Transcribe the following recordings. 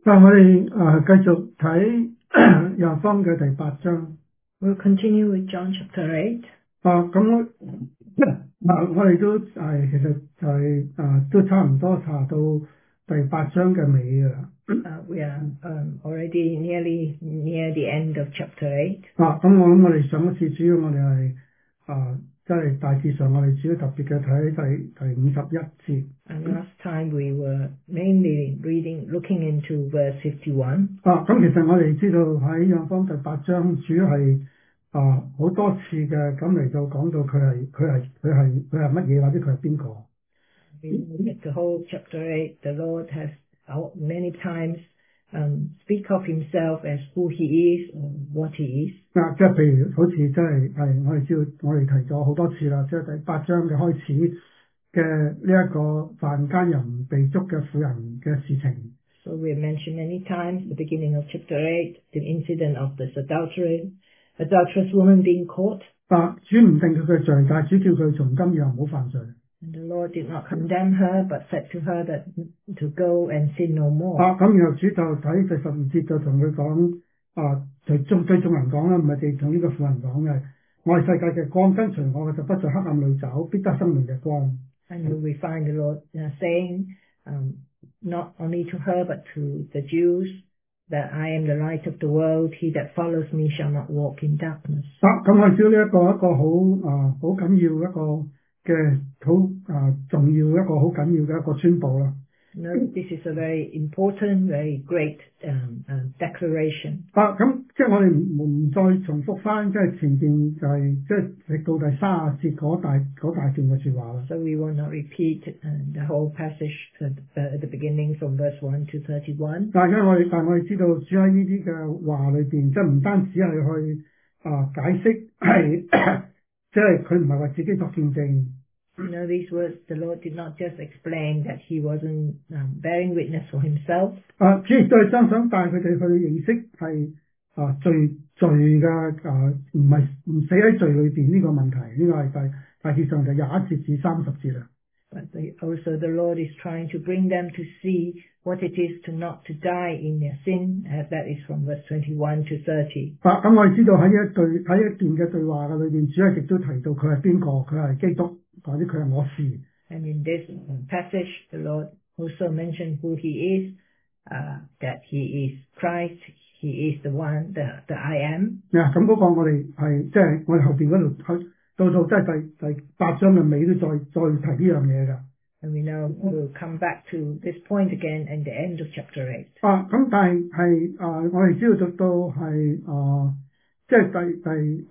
我哋繼續睇約方嘅第8章。 We'll continue with John chapter 8. 咁我哋都其實就係都差唔多查到第8章嘅尾㗎啦。 We are already nearly near the end of chapter 8. 咁我諗我哋上一次主要我哋係即係大致上我哋主要特別嘅睇第51節。 And last time we were mainly looking into verse 51. 咁其實我哋知道喺約方第8章主要係好多次嘅咁嚟到講到佢係乜嘢或者佢係邊個。 The whole chapter 8, the Lord has many times speak of himself as who he is and what he is. 即係譬如好似即係我哋知道我哋提咗好多次啦，即係第8章嘅開始嘅呢一個犯奸淫被捉嘅婦人嘅事情。 So we have mentioned many times the beginning of chapter 8, the incident of this adulterous woman being caught. 主唔定佢嘅罪，但係主叫佢從今以後唔好犯罪。 And the Lord did not condemn her, but said to her that to go and sin no more. 咁然後主就睇第12節就同佢講，對眾人講啦，唔係淨同呢個婦人講嘅。我係世界嘅光，跟隨我嘅就不在黑暗裏走，必得生命嘅光。 And we find the Lord saying, not only to her but to the Jews, that I am the light of the world. He that follows me shall not walk in darkness. 咁我知呢一個好緊要一個嘅好重要一個好緊要嘅一個宣佈啦。 This is a very important, very great declaration. 咁即係我哋唔再重複翻，即係前邊就係即係直到第30節嗰大段嘅說話啦。 So we will not repeat the whole passage at the beginning from verse 1 to 31. 但係我哋知道主喺呢啲嘅話裏邊，即係唔單止係去解釋係即係佢唔係為自己作見證。 You know, these words, the Lord did not just explain that he wasn't bearing witness for himself. 主亦都係真想帶佢哋去認識係罪嘅唔死喺罪裏邊呢個問題，呢個係大致上就21節至30節啦。 But also the Lord is trying to bring them to see what it is to not to die in their sin. That is from verse 21 to 30. 咁我哋知道喺一段嘅對話嘅裏邊，主亦都提到佢係邊個，佢係基督，或者佢係我是。 And in this passage, the Lord also mentioned who he is, that he is Christ, he is the one, the I am. 咁嗰個我哋係即係我哋後邊嗰度到即係第8章嘅尾都再提呢樣嘢㗎。 And we know we'll come back to this point again at the end of chapter 8. 咁但係我哋知道到係即係第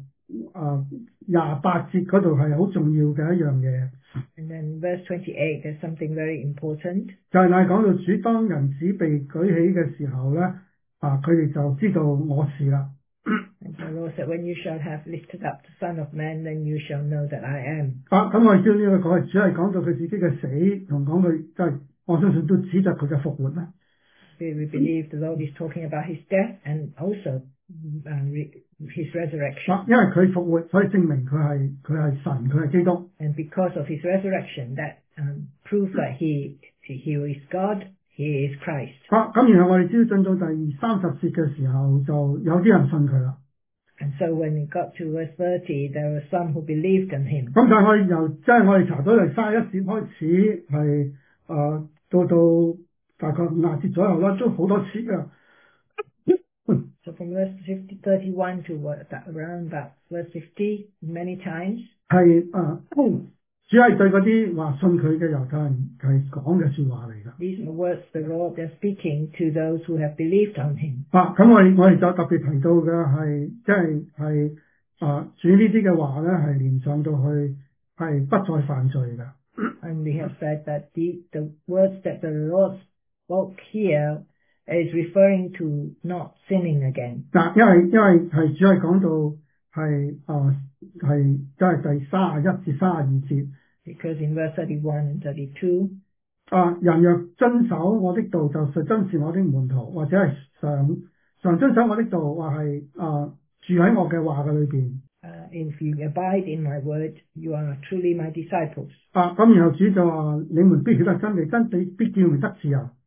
28節嗰度係好重要嘅一樣嘢。 And then verse 28, there's something very important. 就係講到主當人子被舉起嘅時候咧，佢哋就知道我是啦。 And the Lord said, when you shall have lifted up the Son of Man, then you shall know that I am. 咁我哋知道呢個主係講到佢自己嘅死，同講佢即係我相信都指著佢嘅復活啦。 We believe the Lord is talking about his death and also his resurrection. 因為佢復活，所以證明佢係神，佢係基督。 And because of his resurrection, that proves that he is God, he is Christ. 咁然後我哋知道進到第30節嘅時候，就有啲人信佢啦。 And so when it got to verse 30, there were some who believed in him. 咁但係我哋我哋查到第31節開始係到大概50節左右啦，都好多次㗎。 So from verse 31 to around about verse 50, many times. 主係對嗰啲話信佢嘅猶太人係講嘅說話嚟㗎。 These are words the Lord is speaking to those who have believed on him. 咁我哋就特別提到嘅係即係主呢啲嘅話咧，係連上到去係不再犯罪㗎。 And we have said that the words that the Lord spoke here is referring to not sinning again. 因為係主係講到係即係第31至32節。 Because in verse 31 and 32, 人若遵守我的道，就真是我的門徒，或者係常遵守我的道，或係住喺我嘅話嘅裏邊。 If you abide in my word, you are truly my disciples. 咁然後主就話：你們必曉得真理，真理必叫你們得自由。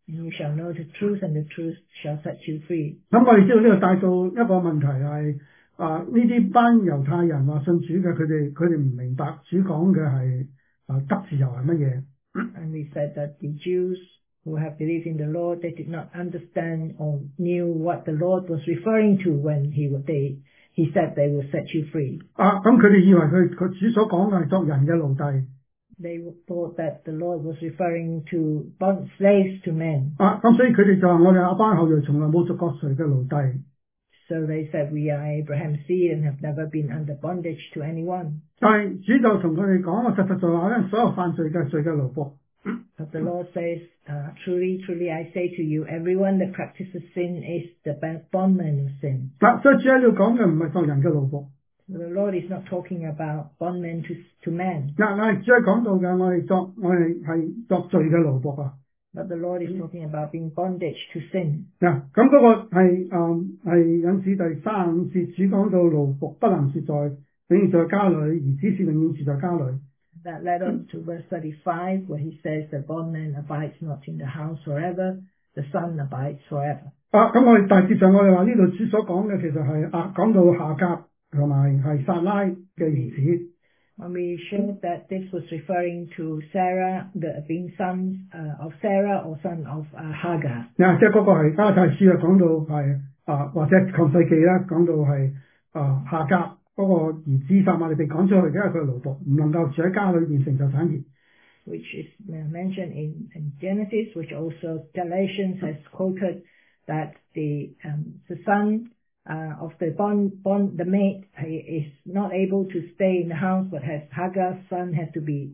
And you shall know the truth, and the truth shall set you free. 咁我哋知道呢度帶到一個問題係呢啲班猶太人話信主嘅，佢哋唔明白主講嘅係得自由係乜嘢。 And we said that the Jews who have believed in the Lord, they did not understand or knew what the Lord was referring to when he said they will set you free. 咁佢哋以為佢主所講嘅係作人嘅奴隸。 They thought that the Lord was referring to bond slaves to men. 咁所以佢哋就話我哋亞巴後裔從來冇做過誰嘅奴隸。 So they said we are Abraham's seed and have never been under bondage to anyone. 但係主就同佢哋講，我實實在話咧，所有犯罪嘅罪嘅奴僕。 But the Lord says, truly, truly I say to you, everyone that practices sin is the bondman of sin. 所以主喺度講嘅唔係作人嘅奴僕。 The Lord is not talking about bondmen to man. 主係講到嘅，我哋係作罪嘅奴僕啊。 But the Lord is talking about being bondage to sin. 咁嗰個係引指第35節，主講到奴僕不能住在永遠在家裏，兒子是永遠住在家裏。 That led on to verse 35, where he says the bondman abides not in the house forever, the son abides forever. 咁我哋大致上我哋話呢度主所講嘅其實係講到夏甲同埋係撒拉嘅兒子。 When we showed that this was referring to Sarah, being sons of Sarah or son of Hagar. 即係嗰個係加拉太書講到係或者創世記啦，講到係夏甲嗰個兒子撒瑪利被趕出去，因為佢係奴僕，唔能夠住喺家裏邊承受產業。 Which is mentioned in Genesis, which also Galatians has quoted that the son of the maid is not able to stay in the house, but Hagar's son has to be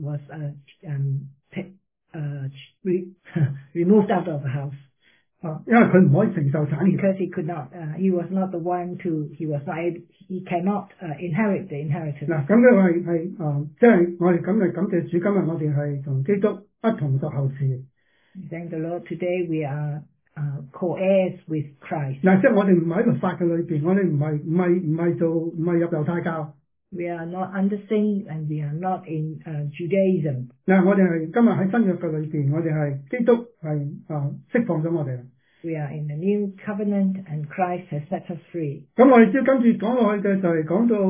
removed out of the house. 因為佢唔可以承受產業。 Because he could not, he was not the one he cannot inherit the inheritance. 咁佢係即係我哋今日感謝主，今日我哋係同基督一同作後嗣。 Thank the Lord. Today we are co-heirs with Christ. 即係我哋唔係喺律法嘅裏邊，我哋唔係入猶太教。 We are not under sin and we are not in Judaism. 我哋係今日喺新約嘅裏邊，我哋係基督係釋放咗我哋。 We are in the new covenant and Christ has set us free. 咁我哋只要跟住講落去嘅就係講到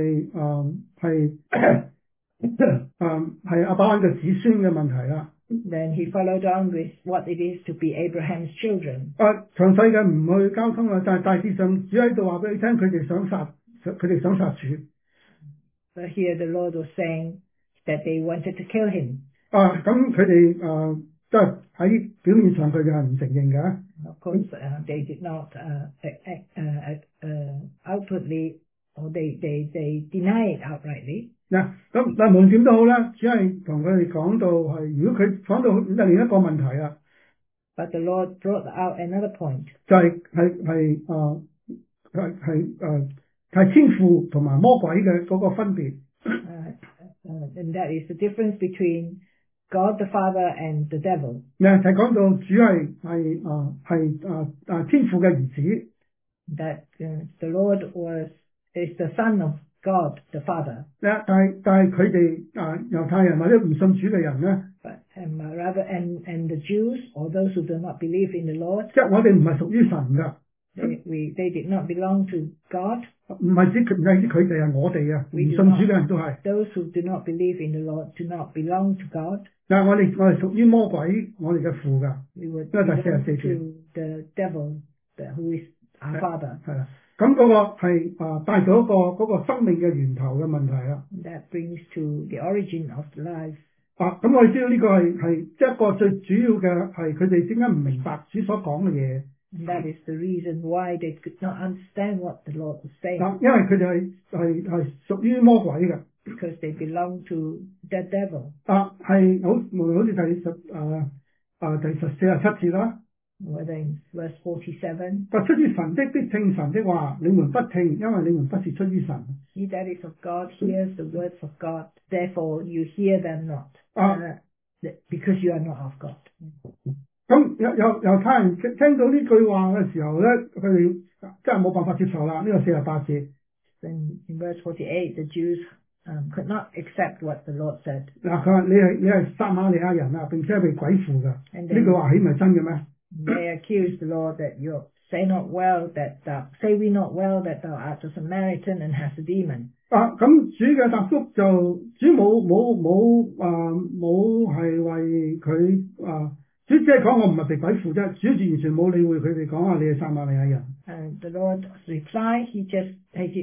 係亞伯拉罕嘅子孫嘅問題啦。 Then he followed on with what it is to be Abraham's children. 詳細嘅唔去交通啦，但係大致上主喺度話俾你聽，佢哋想殺主。 But here the Lord was saying that they wanted to kill him. 咁佢哋即係喺表面上佢哋係唔承認嘅。 Of course, they did not outwardly, or they deny it outrightly. 咁但係無論點都好啦，只係同佢哋講到係，如果佢講到另一個問題啦。 But the Lord brought out another point. 就係天父同埋魔鬼嘅嗰個分別。 And that is the difference between God the Father and the devil. 就係講到主係天父嘅兒子。 That the Lord is the Son of God the Father. 但係佢哋猶太人或者唔信主嘅人咧， rather and the Jews or those who do not believe in the Lord. 即係我哋唔係屬於神㗎。 They did not belong to God. 唔係指佢哋係我哋啊，唔信主嘅人都係。 Those who do not believe in the Lord do not belong to God. 但係我哋屬於魔鬼，我哋嘅父㗎。 We would 因為第44 belong 節 to the devil, who is our father. 係啦，咁嗰個係帶咗嗰個生命嘅源頭嘅問題啦。 That brings to the origin of life. 咁我哋知道呢個係即係一個最主要嘅係佢哋點解唔明白主所講嘅嘢。 And that is the reason why they could not understand what the Lord was saying. 因為佢哋係屬於魔鬼嘅。 Because they belong to the devil. 係好似第47節啦。 Whether in verse 47. 出於神的必聽神的話，你們不聽，因為你們不是出於神。 He that is of God hears the words of God, therefore you hear them not, because you are not of God. 咁猶太人聽到呢句話嘅時候咧，佢哋真係冇辦法接受啦。呢個48節。 In verse 48, the Jews could not accept what the Lord said. 嗱，佢話你係撒瑪利亞人啊，並且係被鬼附㗎。呢 And 句 then 話豈唔係真嘅咩？ they accused the Lord that say we not well that thou art a Samaritan and hast a demon. 咁主嘅答覆就主冇係為佢主只係講我唔係被鬼附啫，主完全冇理會佢哋講話你係撒瑪利亞人。 And the Lord's reply, he just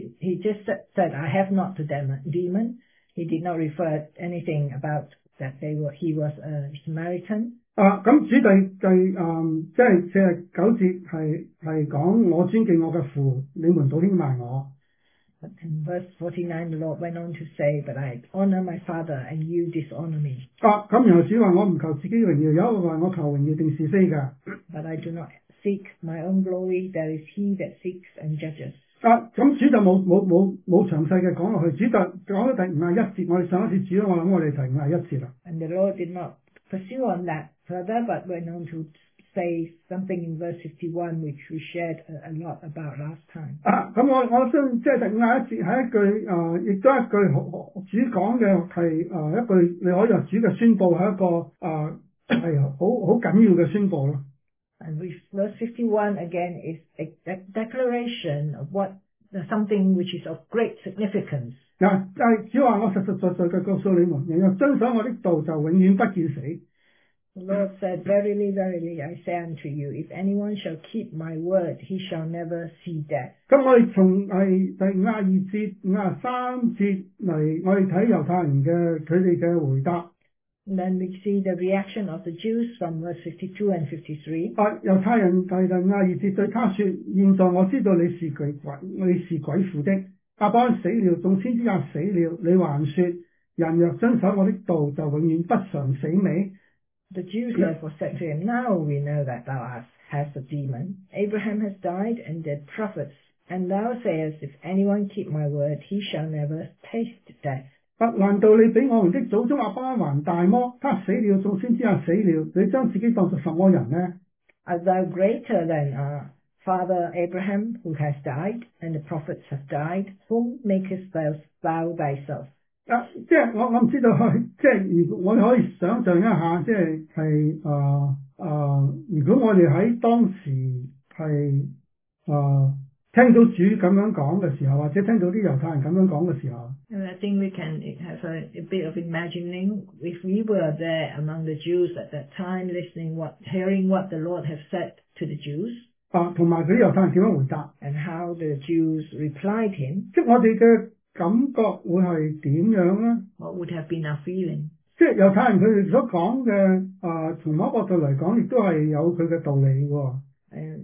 said, I have not the demon. He did not refer anything about that he was a Samaritan. 咁主即係49節係講我尊敬我嘅父，你們倒輕慢我。 But in verse 49, the Lord went on to say, but I honor my Father and you dishonor me. 咁然後主話我唔求自己榮耀，有一個話我求榮耀定是非㗎。 But I do not seek my own glory. There is he that seeks and judges. 咁主就冇詳細嘅講落去，主就講咗第51節，我哋上一次主我諗我哋提51節啦。 And the Lord did not pursue on that further, but went on to say something in verse 51, which we shared a lot about last time. 咁我相信即係第51節係一句亦都一句主講嘅係一句你可以話主嘅宣佈係一個係好緊要嘅宣佈咯。 And verse 51 again is a declaration of something which is of great significance. 主話我實實在在嘅告訴你們，人若遵守我的道，就永遠不見死。 The Lord said, Verily, verily, I say unto you, if anyone shall keep my word, he shall never see death. 咁我哋從第52節、53節嚟，我哋睇猶太人嘅佢哋嘅回答。 And then we see the reaction of the Jews from verse 52 and 53. 猶太人第52節對他說：現在我知道你是鬼附的。亞伯拉罕死了，眾先知也死了，你還說人若遵守我的道，就永遠不嘗死味。 The Jews therefore said to him, Now we know that thou hast a demon. Abraham has died, and the prophets, and thou sayest, If anyone keep my word, he shall never taste death. 難道你比我們的祖宗亞伯拉罕還大麼？他死了，眾先知也死了，你將自己當作什麼人呢？ Art thou greater than our father Abraham, who has died, and the prophets have died? Whom makest thou thyself? 即係我唔知道，即係如果我哋可以想象一下，即係如果我哋喺當時係聽到主咁樣講嘅時候，或者聽到啲猶太人咁樣講嘅時候 And I think we can have a bit of imagining if we were there among the Jews at that time, hearing what the Lord have said to the Jews. 同埋佢啲猶太人點樣回答 And how the Jews replied him. 即係我哋嘅感覺會係點樣咧？ What would have been our feeling? 即係猶太人佢哋所講嘅從某一個角度嚟講，亦都係有佢嘅道理喎。 And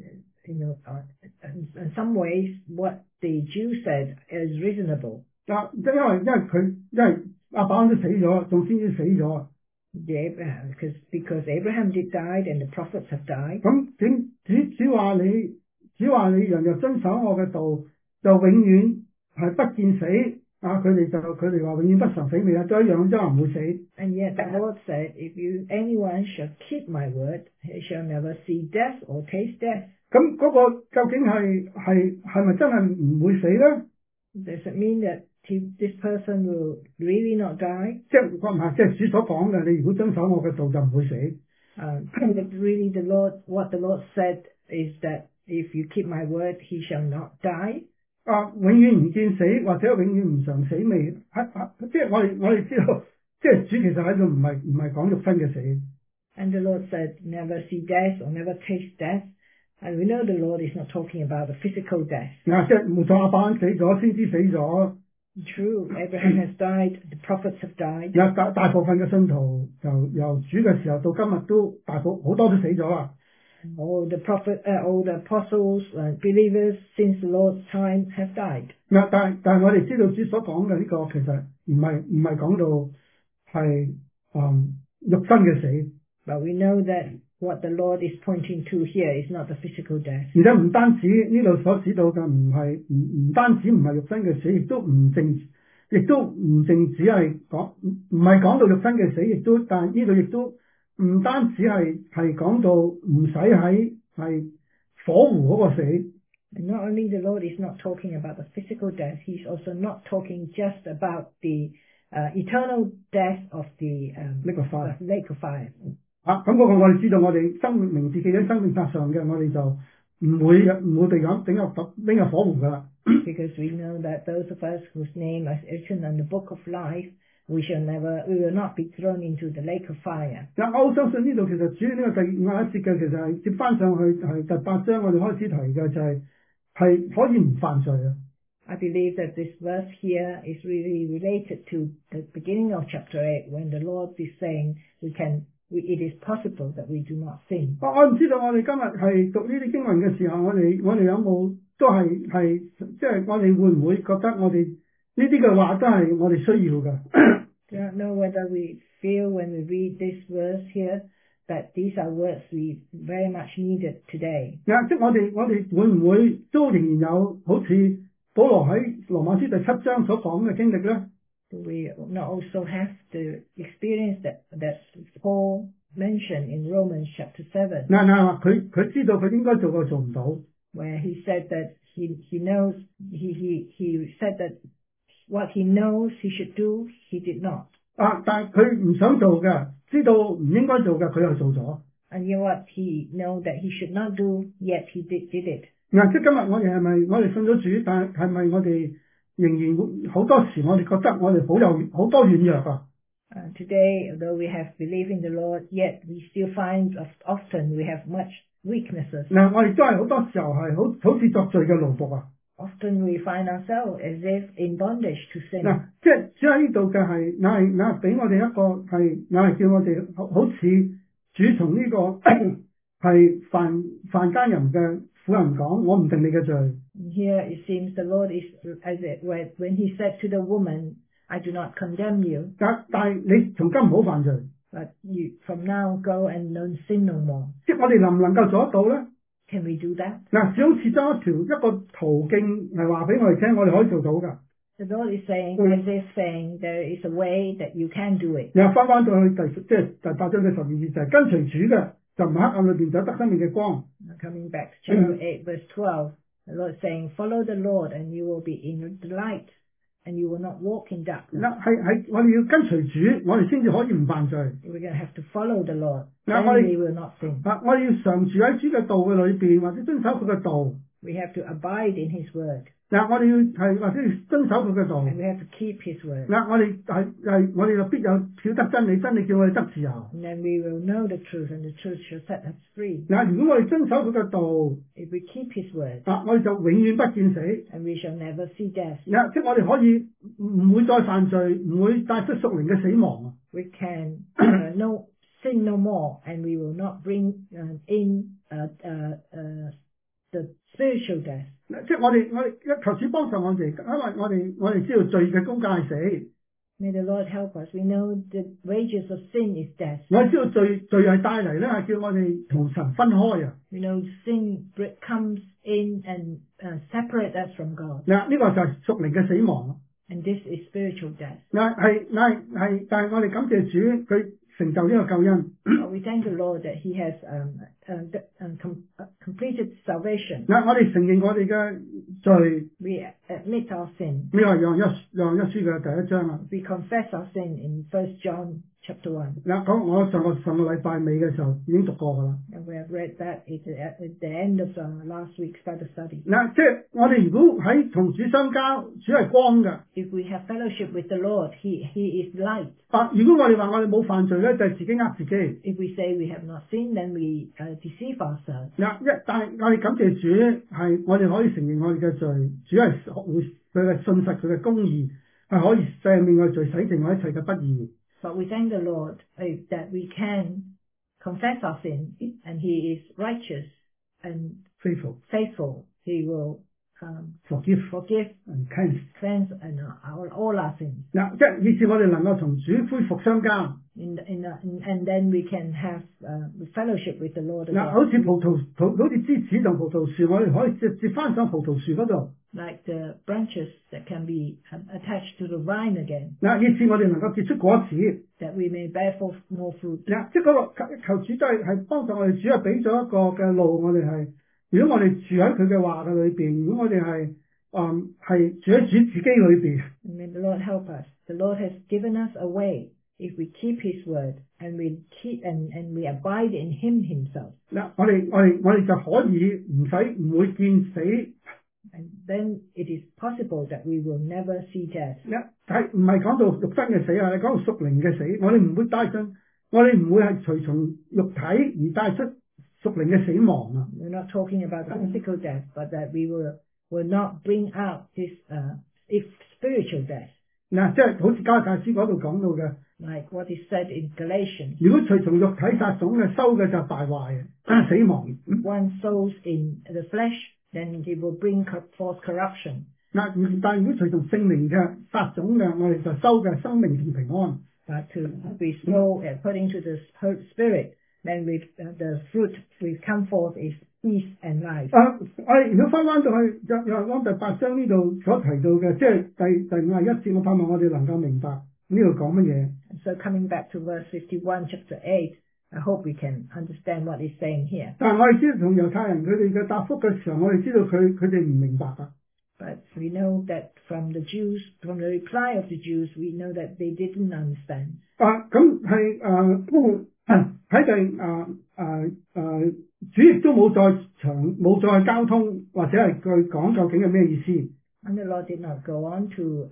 in some ways, what the Jews said is reasonable. 因為亞伯拉罕都死咗，眾先知死咗。 Because Abraham did died and the prophets have died. 咁只話你人若遵守我嘅道，就永遠係不見死。佢哋話永遠不嘗死味啊，都一樣，都唔會死。 And yet the Lord said, if anyone shall keep my word, he shall never see death or taste death. 咁嗰個究竟係咪真係唔會死咧 Does it mean that this person will really not die? 即係主所講嘅，你如果遵守我嘅道就唔會死。 Really what the Lord said is that if you keep my word, he shall not die. 永遠唔見死，或者永遠唔嘗死味。即係我哋知道，即係主其實喺度唔係講肉身嘅死。 And the Lord said, never see death or never taste death. And we know the Lord is not talking about a physical death. 即係冇錯，亞伯拉罕死咗，先知死咗。 True, Abraham has died, the prophets have died. 大部分嘅信徒由主嘅時候到今日都好多都死咗啦。 All the apostles, believers since the Lord's time have died. 但係我哋知道主所講嘅呢個其實唔係講到係肉身嘅死。 But we know that what the Lord is pointing to here is not the physical death. 而且唔單止呢度所指到嘅唔單止唔係肉身嘅死，亦都唔淨只係唔係講到肉身嘅死，但係呢度亦都唔單止係講到唔使喺係火湖嗰個死。 And not only the Lord is not talking about the physical death, He's also not talking just about the eternal death of the lake of fire. lake of fire. 咁嗰個我哋知道，我哋生命名字記喺生命冊上嘅，我哋就唔會被咁整入拎入火湖噶啦。 Because we know that those of us whose name is written on the book of life, we will not be thrown into the lake of fire. 嗱，我好相信呢度其實主要呢個第51節嘅，其實係接翻上去係第8章我哋開始提嘅，就係可以唔犯罪啊。 I believe that this verse here is really related to the beginning of chapter 8 when the Lord is saying it is possible that we do not sin. 我唔知道我哋今日係讀呢啲經文嘅時候，我哋有冇都係即係我哋會唔會覺得我哋呢啲嘅話都係我哋需要嘅 ？Do not know whether we feel when we read this verse here that these are words we very much needed today. 即係我哋會唔會都仍然有好似保羅喺羅馬書第7章所講嘅經歷咧？ Do we not also have the experience that Paul mentioned in Romans chapter 7? 佢知道佢應該做過做唔到。 Where he said that he knows he said that what he knows he should do he did not. 但係佢唔想做嘅，知道唔應該做嘅，佢又做咗。 And you know what he know that he should not do, yet he did it. 即係今日我哋係咪我哋信咗主，但係咪我哋仍然好多時我哋覺得我哋好多軟弱啊 ？Today, although we have believed in the Lord, yet we still find often we have much weaknesses. 我哋都係好多時候係好似作罪嘅奴僕啊。 Often we find ourselves as if in bondage to sin. 即係主喺呢度嘅係，嗱俾我哋一個係，嗱叫我哋好似主從呢個係犯奸淫嘅婦人講，我唔定你嘅罪。 Here it seems the Lord is as it when he said to the woman, I do not condemn you. 但係你從今唔好犯罪。 But you from now go and don't sin no more. 即係我哋能唔能夠做得到咧？ Can we do that? 只好似將一個途徑係話俾我哋聽，我哋可以做到㗎。 The Lord is saying, as if saying, there is a way that you can do it. 又翻到去第8章嘅12節，就係跟隨主嘅，就唔喺黑暗裏邊就得生命嘅光。 Coming back to chapter 8, verse 12, the Lord is saying, follow the Lord, and you will be in the light, and you will not walk in darkness. 係我哋要跟隨主，我哋先至可以唔犯罪。 We're going to have to follow the Lord, then we will not sin. 我哋要常住喺主嘅道嘅裏邊，或者遵守佢嘅道。 We have to abide in His word. 我哋要係或者要遵守佢嘅道。 And we have to keep His word. 我哋就必有曉得真理，真理叫我哋得自由。 And then we will know the truth, and the truth shall set us free. 如果我哋遵守佢嘅道， if we keep His word, 我哋就永遠不見死。 and we shall never see death. 即係我哋可以唔會再犯罪，唔會帶出屬靈嘅死亡。 We can sin no more, and we will not bring in the spiritual death. 即係我哋求主幫助我哋，因為我哋知道罪嘅工價係死。 May the Lord help us. We know the wages of sin is death. 我哋知道罪係帶嚟咧，係叫我哋同神分開啊。 We know sin comes in and separate us from God. 呢個就係屬靈嘅死亡。 And this is spiritual death. 但係我哋感謝主，佢成就呢個救恩。 We thank the Lord that He has completed salvation. 我哋承認我哋嘅罪。 We admit our sin. 呢個係約翰一書嘅第1章啊。 We confess our sin in 1 John chapter 1. 我上個禮拜尾嘅時候已經讀過㗎啦。 And we have read that at the end of last week's Bible study. 即係我哋如果喺同主相交，主係光㗎。 If we have fellowship with the Lord, He is light. 如果我哋話我哋冇犯罪咧，就係自己呃自己。 If we say we have not sinned, then we deceive ourselves. 但係我哋感謝主，係我哋可以承認我哋嘅罪，主係會佢嘅信實，佢嘅公義係可以赦免我哋罪，洗淨我一切嘅不義。 But we thank the Lord that we can confess our sin, and He is righteous and faithful. He will forgive and cleanse and all our sins. 即係以致我哋能夠同主恢復相交。 And then we can have fellowship with the Lord again. 好似枝子同葡萄樹，我哋可以接翻上葡萄樹嗰度。 Like the branches that can be attached to the vine again. 以致我哋能夠結出果子。 That we may bear forth more fruit. 即係嗰個求主都係幫助我哋，主係俾咗一個嘅路，我哋係如果我哋住喺佢嘅話嘅裏邊，如果我哋係住喺主自己裏邊， And may the Lord help us. The Lord has given us a way. If we keep His word and we keep and we abide in Him Himself, 嗱，我哋就可以唔會見死。 and then it is possible that we will never see death. 係唔係講到肉身嘅死啊？你講到屬靈嘅死，我哋唔會帶進，我哋唔會係隨從肉體而帶出屬靈嘅死亡啊！ We're not talking about physical death, but that we will not bring out this if spiritual death, 嗱，即係好似加拉太書嗰度講到嘅， like what is said in Galatians. 如果隨從肉體撒種嘅，收嘅就敗壞嘅死亡。 One sows in the flesh, then he will bring forth corruption. 但如果隨從聖靈嘅撒種嘅，我哋就收嘅生命同平安。 But to be sow according to the Spirit, then the fruit will come forth is peace and life. 我哋如果翻到去約翰第8章呢度所提到嘅，即係第51節，我盼望我哋能夠明白呢度講乜嘢。 So coming back to verse 51, chapter 8, I hope we can understand what he's saying here. 但係我哋知道同猶太人佢哋嘅答覆嘅時候，我哋知道佢哋唔明白㗎。 But we know that from the reply of the Jews, we know that they didn't understand. 咁係喺主亦都冇再交通或者係佢講究竟係咩意思。 And the Lord did not go on to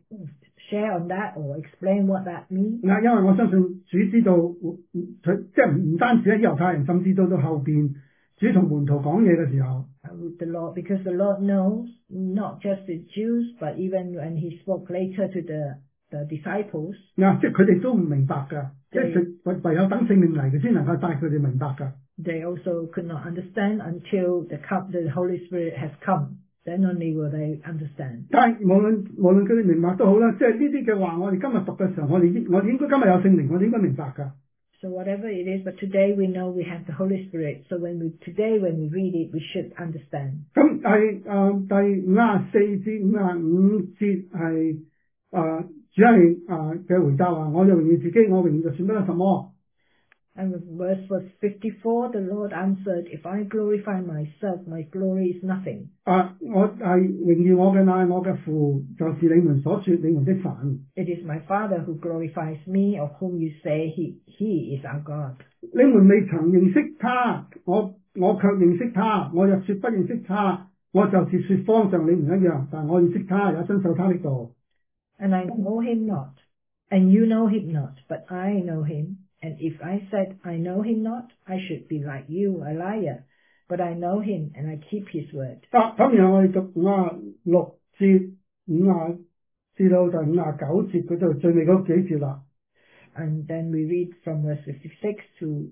share on that or explain what that means. 因為我相信主知道，即係唔單止喺猶太人，甚至到後邊主同門徒講嘢嘅時候。 Because the Lord knows not just the Jews, but even when He spoke later to the disciples. 即係佢哋都唔明白㗎，即係唯有等聖靈嚟嘅先能夠帶佢哋明白㗎。 They also could not understand until the Holy Spirit has come. Then only will they understand. 但係無論佢哋明白都好啦，即係呢啲嘅話，我哋今日讀嘅時候，我哋應該今日有聖靈，我哋應該明白㗎。 So whatever it is, but today we know we have the Holy Spirit. So when we read it, we should understand. 咁第54至55節係主係嘅回答話：我就榮耀自己，我榮耀就算不得什麼。 And with verse 54, the Lord answered, "If I glorify myself, my glory is nothing." 我係榮耀我嘅乃我嘅父，就是你們所說你們的神。 It is my Father who glorifies me, of whom you say he is our God. 你們未曾認識他，我卻認識他。我若說不認識他，我就是說謊像你們一樣。但我認識他，也遵守他的道。 And I know him not, and you know him not, but I know him. And if I said I know him not, I should be like you, a liar. But I know him, and I keep his word. 咁然後我哋讀56節50至到第59節嗰度最尾嗰幾節啦。 And then we read from verse 56 to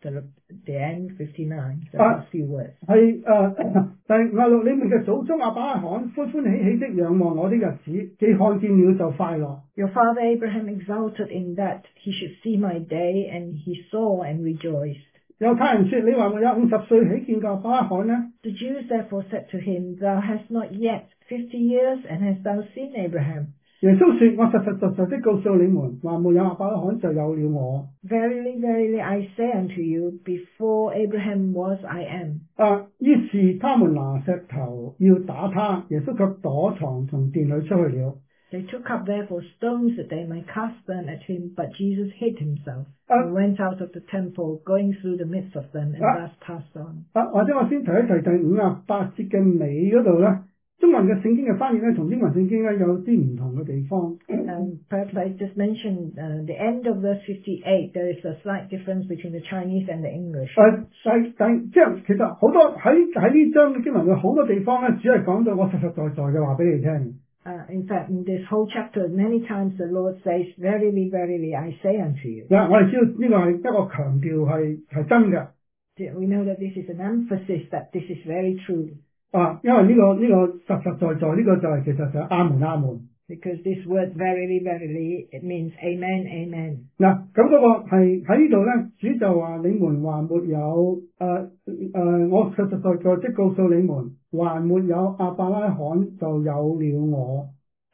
the end 59, the last few words. 係第56，你們嘅祖宗亞伯拉罕歡歡喜喜的仰望我的日子，既看見了就快樂。 Your father Abraham exulted in that he should see my day, and he saw and rejoiced. 猶太人說：你還沒有50歲起見過亞伯拉罕呢？ The Jews therefore said to him, Thou hast not yet 50 years, and hast thou seen Abraham? 耶穌說：我實實的告訴你們，還沒有亞伯拉罕就有了我。 Verily, verily, I say unto you, before Abraham was, I am. 於是他們拿石頭要打他，耶穌卻躲藏從殿裏出去了。 They took up therefore stones that they might cast them at him, but Jesus hid himself, and went out of the temple, going through the midst of them, and thus passed on. 或者我先提一提第58節嘅尾嗰度咧，中文嘅聖經嘅翻譯咧，同英文聖經咧有啲唔同嘅地方。 Perhaps I just mentioned the end of verse 58. There is a slight difference between the Chinese and the English. 即係其實好多喺呢章嘅經文嘅好多地方咧，只係講到我實實在在嘅話俾你聽。 In fact, in this whole chapter, many times the Lord says, "Verily, verily, I say unto you." 我哋知道呢個係一個強調係真嘅。 We know that this is an emphasis that this is very true. 因為呢個實實在在呢個就係其實就係阿門阿門。 Because this word verily, verily, it means amen, amen. 咁嗰個係喺呢度咧，主就話你們還沒有我實實在在的告訴你們，還沒有亞伯拉罕就有了我。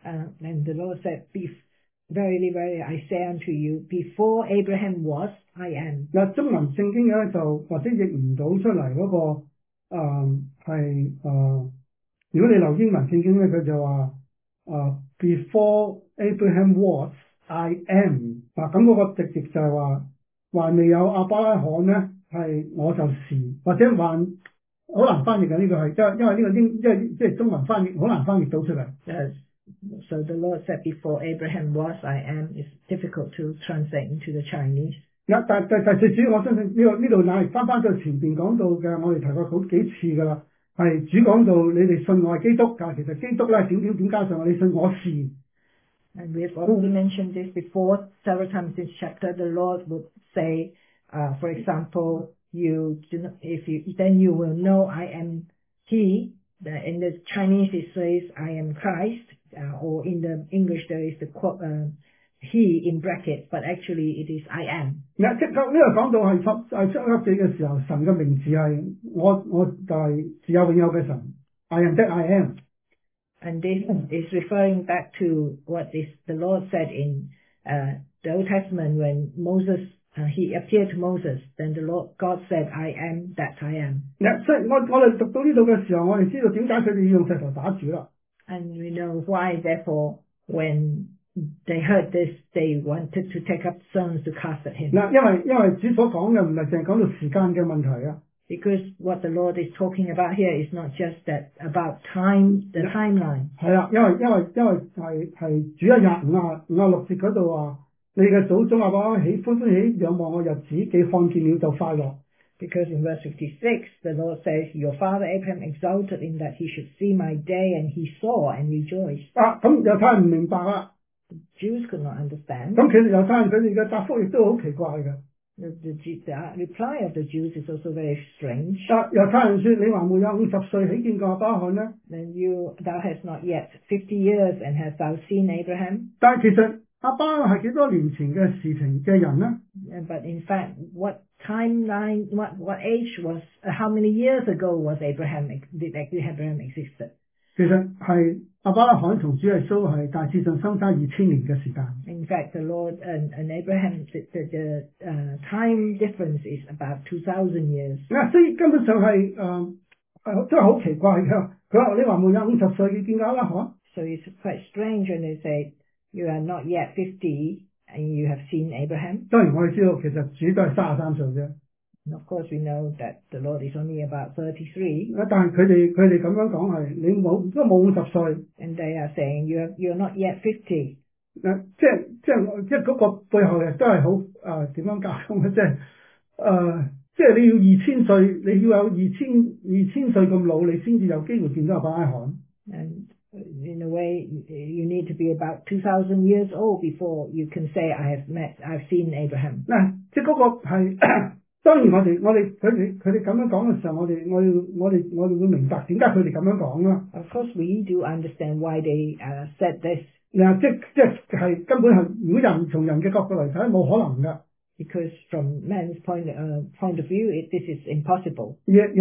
And the Lord said, Verily, verily, I say unto you, before Abraham was, I am. 中文聖經咧就或者譯唔到出嚟嗰個如果你留英文聖經咧，佢就話before Abraham was I am 咁嗰個直譯就係話還未有亞伯拉罕咧係我就是，或者還好難翻譯嘅呢個係，因為呢個即係中文翻譯好難翻譯到出嚟。 So the Lord said, before Abraham was, I am. It's difficult to translate into the Chinese. 但最主要，我相信呢度乃係翻到前邊講到嘅，我哋提過好幾次㗎啦。係主講到你哋信我係基督，但係其實基督咧點加上你信我是。 And we have already mentioned this before several times in this chapter. The Lord would say, for example, then you will know I am He. In the Chinese it says I am Christ, or in the English there is the He in brackets, but actually it is I am. 即刻呢個講到係出埃及記嘅時候，神嘅名字係我就係自有永有嘅神 ，I am that I am。 And this is referring back to what the Lord said in the Old Testament when Moses He appeared to Moses. Then God said, "I am that I am." 所以我哋讀到呢度嘅時候，我哋知道點解佢哋要用石頭打主啦。 And we know why, therefore, when they heard this, they wanted to take up stones to cast at him. 因為主所講嘅唔係淨係講到時間嘅問題啊。 Because what the Lord is talking about here is not just that about time, the timeline. 係啦，因為係主一日56節嗰度話，你嘅祖宗亞伯拉罕歡喜仰望我日子，既看見了就快樂。 Because in verse 56, the Lord says, "Your father Abraham exulted in that he should see my day, and he saw and rejoiced." 咁猶太人唔明白啦。 Jews could not understand. 咁其實猶太人佢哋嘅答覆亦都好奇怪嘅。 The reply of the Jews is also very strange. 猶太人說：你還沒有50歲，豈見過亞伯拉罕呢？ Then thou hast not yet 50 years, and hast thou seen Abraham? 但係其實亞伯拉罕係幾多年前嘅事情嘅人呢？ But in fact, what timeline, what age was, how many years ago was Abraham existed? 其實係亞伯拉罕同主耶穌係大致上相差2000年嘅時間。 In fact, the Lord and Abraham, the time difference is about 2,000 years. 所以根本上係真係好奇怪嘅。佢話你還沒有50歲，你見過亞伯拉罕？ So it's quite strange when they say you are not yet 50 and you have seen Abraham. 當然我哋知道其實主都係33歲啫。 And of course, we know that the Lord is only about 33. 但係佢哋咁樣講係你冇50歲。 And they are saying you're not yet 50. 即係嗰個背後亦都係好點樣教咧？即係你要2000歲，你要有2000歲咁老，你先至有機會見到亞伯拉罕。 And in a way, you need to be about 2,000 years old before you can say I've seen Abraham. 即係嗰個係當然我哋佢哋咁樣講嘅時候，我哋會明白點解佢哋咁樣講啦。 Of course, we do understand why they said this. 即係根本係如果從人嘅角度嚟睇，冇可能㗎。 Because from man's point of view, this is impossible.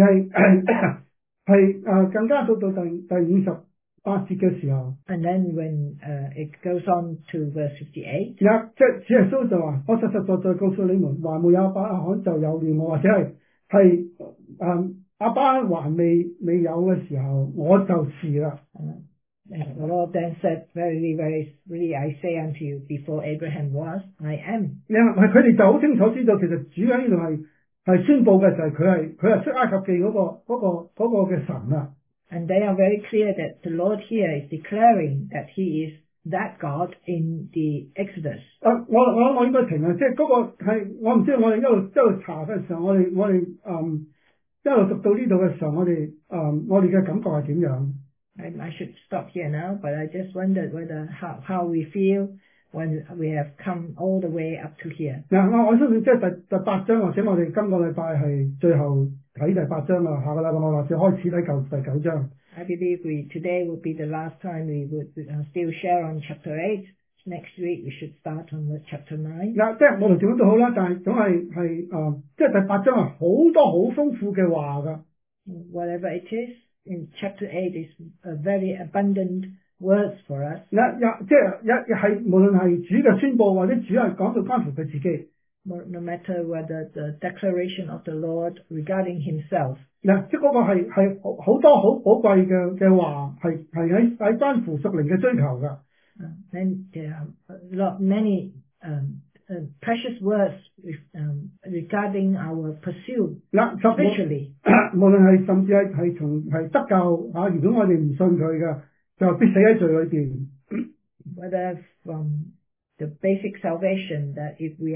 係更加到第58節嘅時候。 And then when it goes on to verse 58. 即係主耶穌就話：我實實在在告訴你們，還沒有亞伯拉罕就有了我，或者係亞伯拉罕還未有嘅時候，我就是啦。 The Lord then said, "Verily, verily, I say unto you, before Abraham was, I am." 佢哋就好清楚知道，其實主喺呢度係宣佈嘅就係佢係出埃及記嗰個嘅神啊。 And they are very clear that the Lord here is declaring that He is that God in the Exodus. 我應該停啊！即係嗰個係我唔知，我哋一路查嘅時候，我哋一路讀到呢度嘅時候，我哋嘅感覺係點樣？ I should stop here now, but I just wondered how we feel when we have come all the way up to here. 我相信即係第8章，或者我哋今個禮拜係最後睇第8章啦。下個禮拜我或者開始睇第9章。 I believe today would be the last time we would still share on chapter 8. Next week we should start on chapter 9. 即係無論點樣都好啦，但係總係即係第8章係好多好豐富嘅話㗎。 Whatever it is. In chapter 8 is a very abundant words for us. 即係係無論係主嘅宣佈，或者主係講到關乎佢自己。 no matter whether the declaration of the Lord regarding himself. 嗱，即係嗰個係好多好寶貴嘅話，係喺關乎屬靈嘅追求㗎。 And there are many precious words regarding our pursuit spiritually. 無論係甚至係得救嚇，如果我哋唔信佢嘅，就必死喺罪裏邊。 Whether from the basic salvation that if we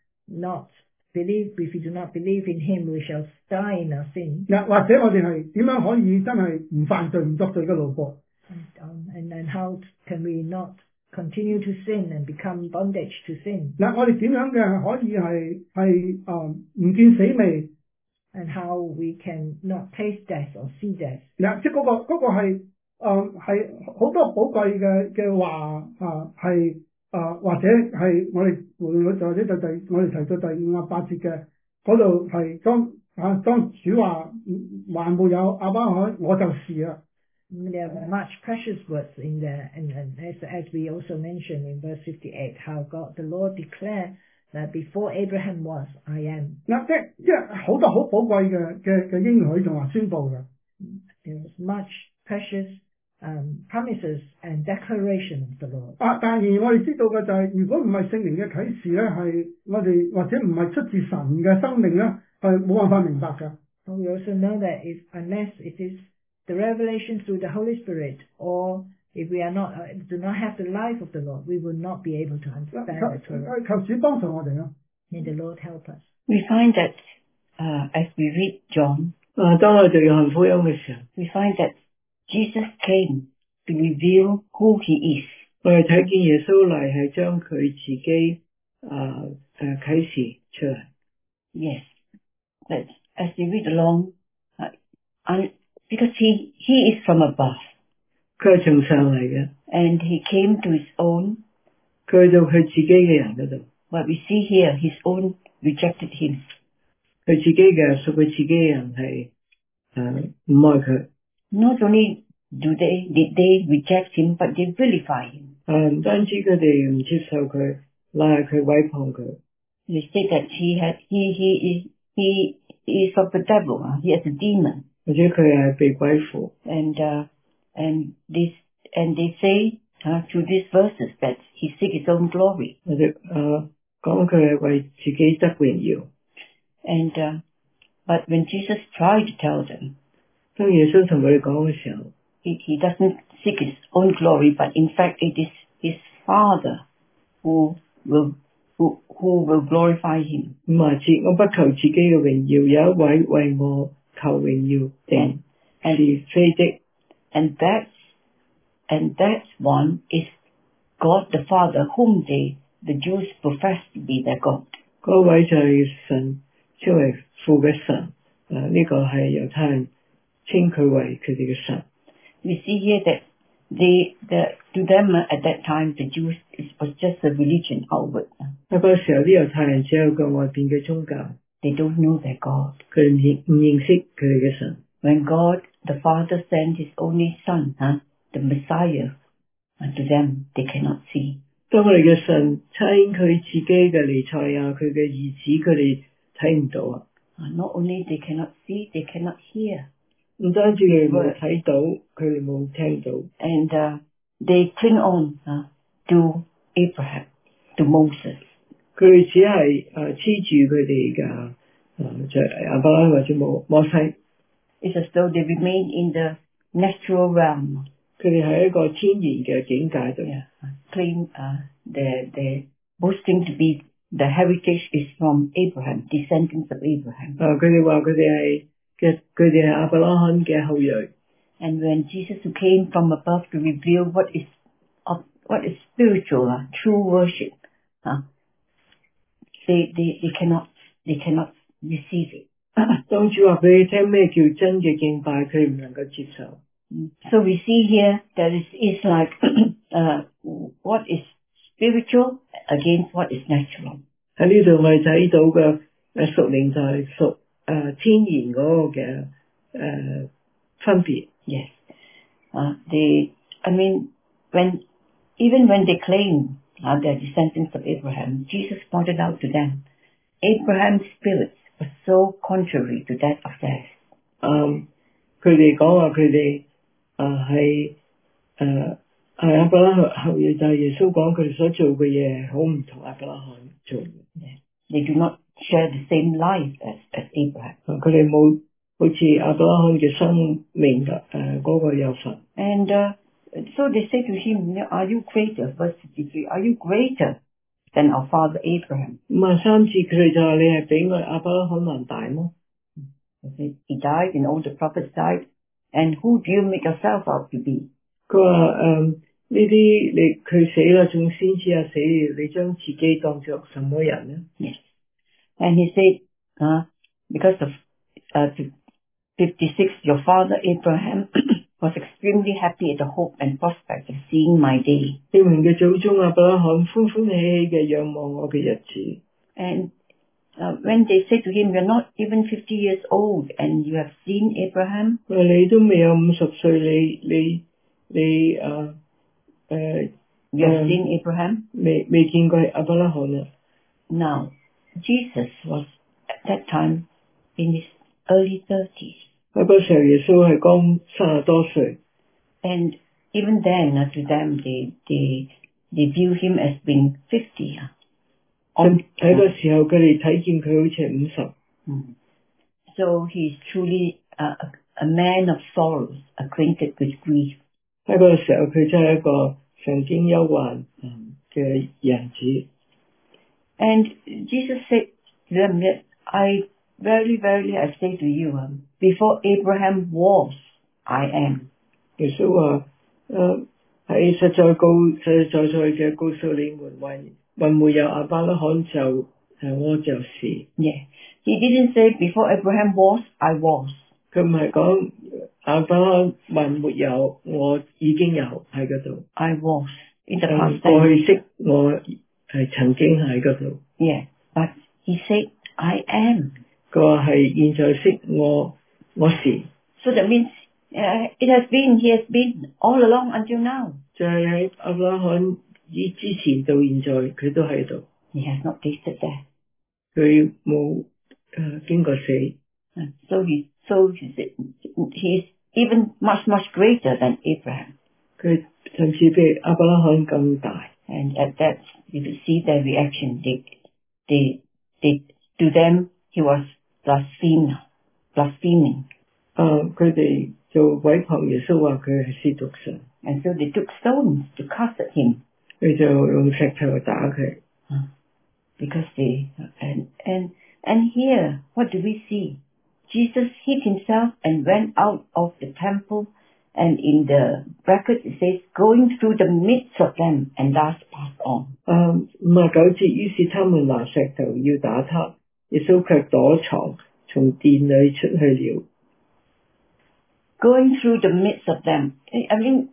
do not believe in him, we shall die in our sin. 嗱，或者我哋係點樣可以真係唔犯罪唔作罪嘅奴僕？ And how can we not continue to sin and become bondage to sin? 嗱，我哋點樣嘅可以係唔見死味？ And how we can not taste death or see death? 嗱，即係嗰個係好多寶貴嘅話係或者係我哋無論或者我哋提到第58節嘅嗰度係當主話還沒有亞伯拉罕我就是啦。 There are much precious words in there, and as we also mentioned in verse 58, how the Lord declared that before Abraham was, I am. 嗱，即係好多好寶貴嘅應許同埋宣佈嘅。 There is much precious promises and declaration of the Lord. 但係我哋知道嘅就係，如果唔係聖靈嘅啟示咧，係我哋或者唔係出自神嘅生命咧，係冇辦法明白嘅。 We also know that unless it is the revelation through the Holy Spirit, or if we do not have the life of the Lord, we will not be able to understand the Torah. 求主幫助我哋咯。 May the Lord help us. We find that as we read John, 當我哋讀約翰福音嘅時候 we find that Jesus came to reveal who he is. 我哋睇見耶穌嚟係將佢自己啟示出嚟。 Yes, that as we read along, because he is from above. 佢係從上嚟嘅。 And he came to his own. 佢去到佢自己嘅人嗰度。 But we see here his own rejected him. 佢自己嘅屬佢自己嘅人係唔愛佢。 Not only did they reject him, but they vilify him. 唔單止佢哋唔接受佢，乃係佢毀謗佢。 They say that he is of the devil. He is a demon. 或者佢係被鬼附。 And they say through these verses that he seeks his own glory. 或者講佢係為自己得榮耀。 And but when Jesus tried to tell them, 當耶穌同佢哋講嘅時候 he doesn't seek his own glory, but in fact it is his Father who will glorify him. 我不求自己嘅榮耀，有一位為我求榮耀定是非的。 And that one is God the Father, whom the Jews profess to be their God. 嗰位就係神稱為父嘅神，呢個係猶太人稱佢為佢哋嘅神。 We see here that to them at that time the Jews was just a religion outward. 嗰個時候啲猶太人只有個外邊嘅宗教。 They don't know their God. 佢唔認識佢哋嘅神。 When God the Father sent his only Son, the Messiah, to them they cannot see. 當我哋嘅神差佢自己嘅彌賽亞，佢嘅兒子，佢哋睇唔到啊。 Not only they cannot see, they cannot hear. 唔單止佢哋冇睇到，佢哋冇聽到。 And they cling on to Abraham, to Moses. 佢哋只係黐住佢哋嘅就係亞伯拉罕或者摩西。 It's as though they remain in the natural realm. 佢哋喺一個天然嘅境界度。 Claim they're boasting to be the heritage is from Abraham, descendants of Abraham. 佢哋話佢哋係亞伯拉罕嘅後裔。 And when Jesus who came from above to reveal what is spiritual, true worship, they cannot receive it. 當主話俾你聽咩叫真嘅敬拜，佢唔能夠接受。 So we see here that it's like what is spiritual against what is natural. 喺呢度我哋睇到嘅屬靈就係屬天然嗰個嘅分別。 Yes. Even when they claim they're descendants of Abraham, Jesus pointed out to them Abraham's spirit was so contrary to that of theirs. 佢哋講話佢哋係亞伯拉罕後裔，但係耶穌講佢哋所做嘅嘢好唔同亞伯拉罕做嘅。 They do not share the same life as Abraham. 佢哋冇好似亞伯拉罕嘅生命嗰個有份。 And so they say to him, "Are you greater?" Verse 53. Are you greater than our father Abraham? 三次佢哋就話你係比我亞伯拉罕還大麼？ He died, and all the prophets died. And who do you make yourself out to be? 佢話呢啲佢死啦，眾先知死，你將自己當作什麼人呢？ Yes. And he said, because of 56, your father Abraham was extremely happy at the hope and prospect of seeing my day. 你們嘅祖宗亞伯拉罕歡歡喜喜嘅仰望我嘅日子。 And when they said to him, "You're not even 50 years old, and you have seen Abraham." 你都未有50歲， You have seen Abraham? 未見過亞伯拉罕啊。 Now, Jesus was at that time in his early 30s. 喺嗰時候耶穌係剛30多歲。 And even then, to them, they view him as being 50. 喺嗰時候佢哋睇見佢好似係50。 So he's truly a man of sorrows, acquainted with grief. 喺嗰個時候佢真係一個曾經憂患嘅人子。 And Jesus said to them that, "I verily, verily, I say to you, before Abraham was, I am." 耶穌話係實在嘅告訴你們，還沒有亞伯拉罕就我就是。 Yeah. He didn't say before Abraham was, I was. 佢唔係講亞伯拉罕還沒有，我已經有喺嗰度。 I was in the past. 過去式我係曾經喺嗰度。 Yeah. But he said, I am. 佢話係現在式我是。 So that means he has been all along until now. 就係喺亞伯拉罕之前到現在，佢都喺度。 He has not tasted death. 佢冇經過死。 So he's even much greater than Abraham. 佢甚至比亞伯拉罕更大。 And at that, you could see their reaction. They to them he was blaspheming. 佢哋就毀謗耶穌，話佢係褻瀆神。 And so they took stones to cast at him. 佢就用石頭打佢。 Because and here, what do we see? Jesus hid himself and went out of the temple, and in the bracket it says, going through the midst of them, and thus passed on. 59節，於是他們拿石頭要打他，耶穌卻躲藏，從殿裏出去了。 Going through the midst of them. I mean,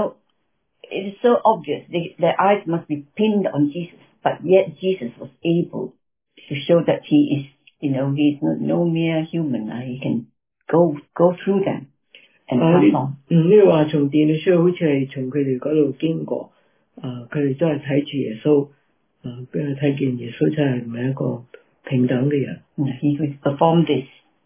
it is so obvious. Their eyes must be pinned on Jesus, but yet Jesus was able to show that he is, he is no mere human. He can go through them and pass on. 呢個話從殿裏出去，好似係從佢哋嗰度經過。佢哋都係睇住耶穌，俾佢睇見耶穌真係唔係一個平等嘅人。 He could perform this.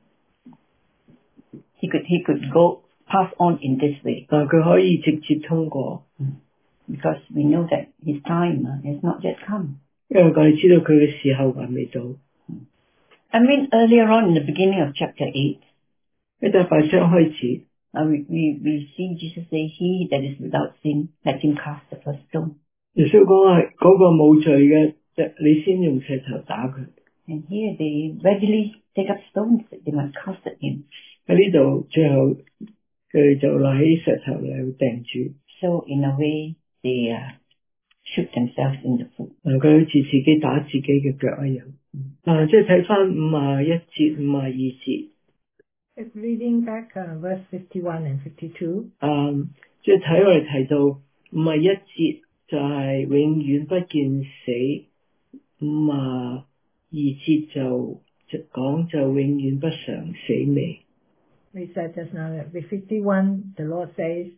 He could go pass on in this way. 佢可以直接通過。 Because we know that his time has not yet come. 因為我哋知道佢嘅時候還未到。 I mean, earlier on in the beginning of chapter 8, 喺第8章開始， we see Jesus say, "He that is without sin, let him cast the first stone." 耶穌講話嗰個冇罪嘅，你先用石頭打佢。 And here they readily take up stones that they might cast at him. 喺呢度最後佢哋就拿起石頭嚟掟住。 So in a way, they shoot themselves in the foot. 佢好似自己打自己嘅腳一樣。即係睇翻51節、52節。 It's reading back verse 51 and 52. 即係睇我哋提到51節就係永遠不見死，52節就講就永遠不嘗死味。 We said just now that with 51, the Lord says,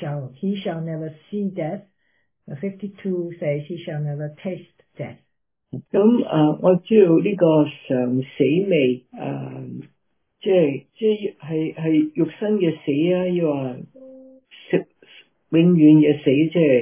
he shall never see death. 52 says he shall never taste death. 我知道呢個常死未係肉身嘅死啊，要話永遠嘅死，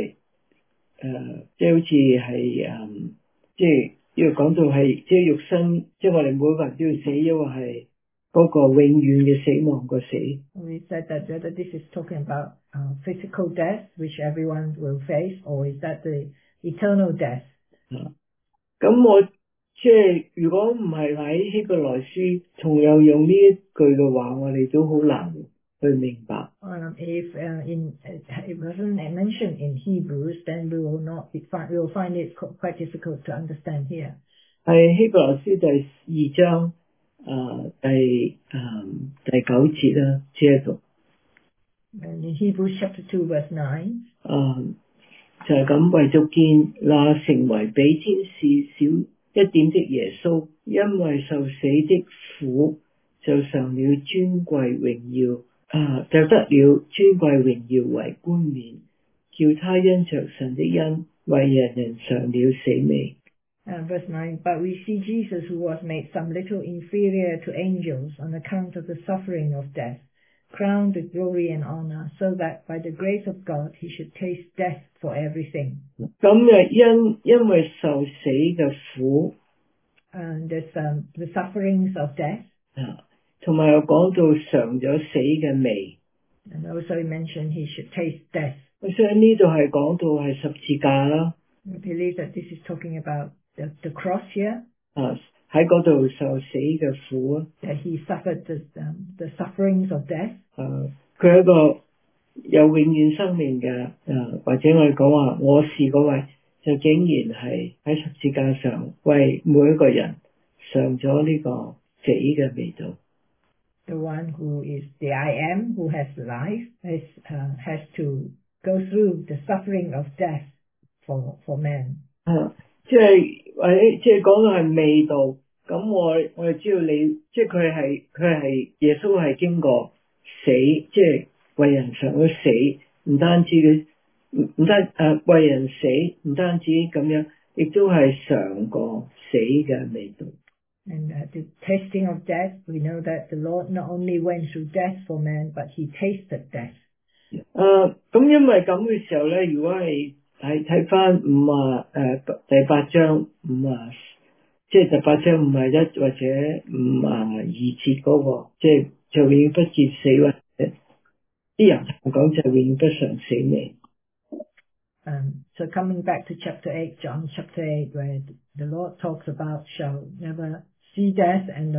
即係好似係即係要講到係即係肉身，即係我哋每個人都要死，因為係嗰個永遠嘅死亡個死。 We said that whether this is talking about physical death, which everyone will face, or is that the eternal death? 咁我即係如果唔係喺希伯來書同樣用呢一句嘅話，我哋都好難去明白。 If it wasn't mentioned in Hebrews, then we will find it quite difficult to understand here. 係希伯來書第2章第9節啦，即係讀。 And in Hebrews chapter 2 verse 9. 就係咁，為着見那成為比天使小一點的耶穌，因為受死的苦，就嘗了尊貴榮耀，就得了尊貴榮耀為冠冕，叫他因着神的恩，為人人嘗了死味。 Verse 9, But we see Jesus, who was made some little inferior to angels on account of the suffering of death, crowned with glory and honor, so that by the grace of God he should taste death for everything. 咁因為受死嘅苦 ，there's the sufferings of death. 同埋又講到嘗咗死嘅味。 And also he mentioned he should taste death. 所以呢度係講到係十字架啦。 We believe that this is talking about the cross here. 喺嗰度受死嘅苦啊。 That he suffered the sufferings of death. 佢係一個有永遠生命嘅，或者我哋講話我是嗰位，就竟然係喺十字架上為每一個人嘗咗呢個死嘅味道。 The one who is the I am, who has life, has to go through the suffering of death for man. 即係講到係味道，咁我哋知道即係佢係耶穌係經過死，即係為人嘗咗死，唔單止為人死，唔單止咁樣，亦都係嘗過死嘅味道。 And the tasting of death, we know that the Lord not only went through death for man, but he tasted death. 咁因為咁嘅時候咧，如果係睇翻第8章即係第8章51或者52節嗰個，即係就永遠不見死，或者啲人講就永遠不嘗死味。 So coming back to chapter 8, John chapter 8, where the Lord talks about shall never see death, and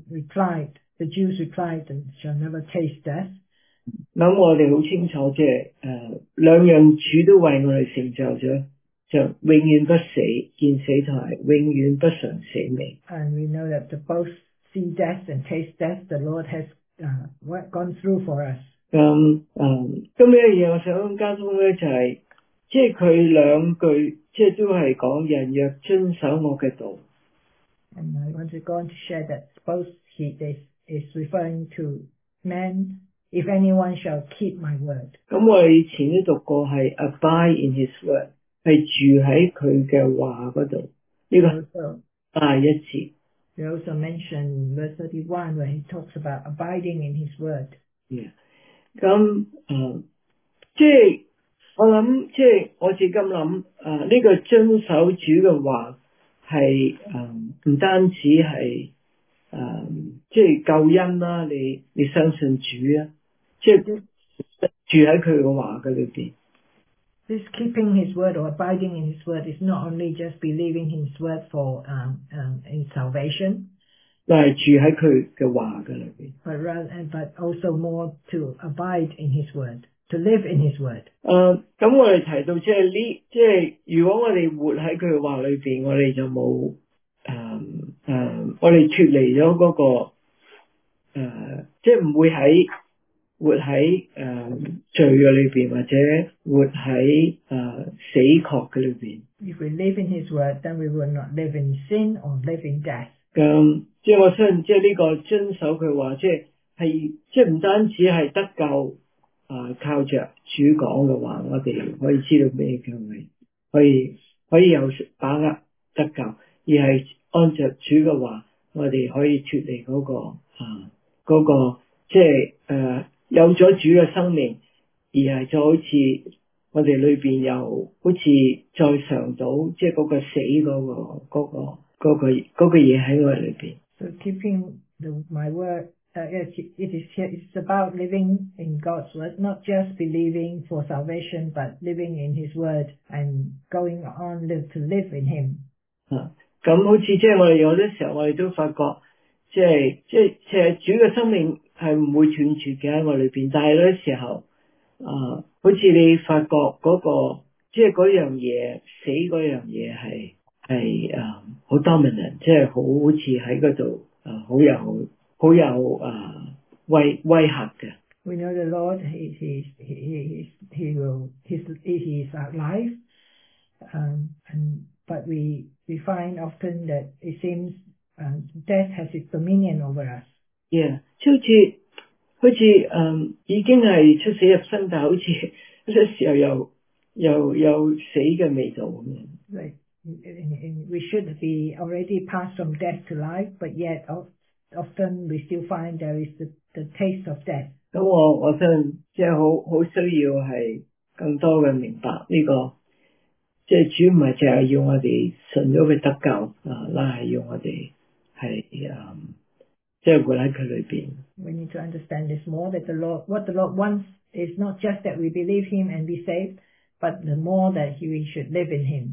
the Jews replied, and shall never taste death. 咁我哋好清楚，即係兩樣主都為我哋成就咗，就永遠不死，見死同埋永遠不嘗死味。 And we know that to both see death and taste death, the Lord has gone through for us. 咁呢樣嘢我想加通咧，就係即係佢兩句，即係都係講人若遵守我嘅道。 And I want to go on to share that both this is referring to man. If anyone shall keep my word. 咁我哋以前都讀過係 abide in his word， 係住喺佢嘅話嗰度。呢個第一節。 We also mentioned verse 31 where he talks about abiding in his word. 咁即係我諗，即係我自己咁諗，呢個遵守主嘅話係唔單止係即係救恩啦，你相信主啊。即係住喺佢嘅話嘅裏邊。 This keeping his word or abiding in his word is not only just believing in his word for in salvation. 但係住喺佢嘅話嘅裏邊。 But also more to abide in his word, to live in his word. 咁我哋提到即係如果我哋活喺佢嘅話裏邊，我哋就冇我哋脫離咗嗰個即係唔會活喺罪嘅裏邊，或者活喺死確嘅裏邊。 If we live in His word, then we will not live in sin or live in death. 即係我相信，即係呢個遵守佢話，即係唔單止係得救靠着主講嘅話，我哋可以知道咩叫係可以有把握得救， 而係按着主嘅話，我哋可以脫離嗰個即係有咗主嘅生命，而係就好似我哋裏邊又好似再嘗到即係嗰個死嗰個嘢喺我哋裏邊。 So keeping my word, it's about living in God's word, not just believing for salvation, but living in His word and going on to live in Him. 咁好似即係我哋有啲時候，我哋都發覺，即係主嘅生命係唔會斷絕嘅喺我裏邊，但係有啲時候，好似你發覺嗰個即係嗰樣嘢死嗰樣嘢係好 dominant， 即係好似喺嗰度好有威嚇嘅。 We know the Lord, He is our life, but we find often that it seems death has its dominion over us. Yeah， 即好似已經係出死入生，但係好似有啲時候又死嘅味道咁樣。 Right. We should be already passed from death to life, but yet often we still find there is the taste of death. 咁我相信即係好需要係更多嘅明白呢個，即係主唔係淨係要我哋信咗佢得救乃係要我哋係即係活喺佢裏邊。 We need to understand this more, that what the Lord wants is not just that we believe Him and be saved, but the more that we should live in Him.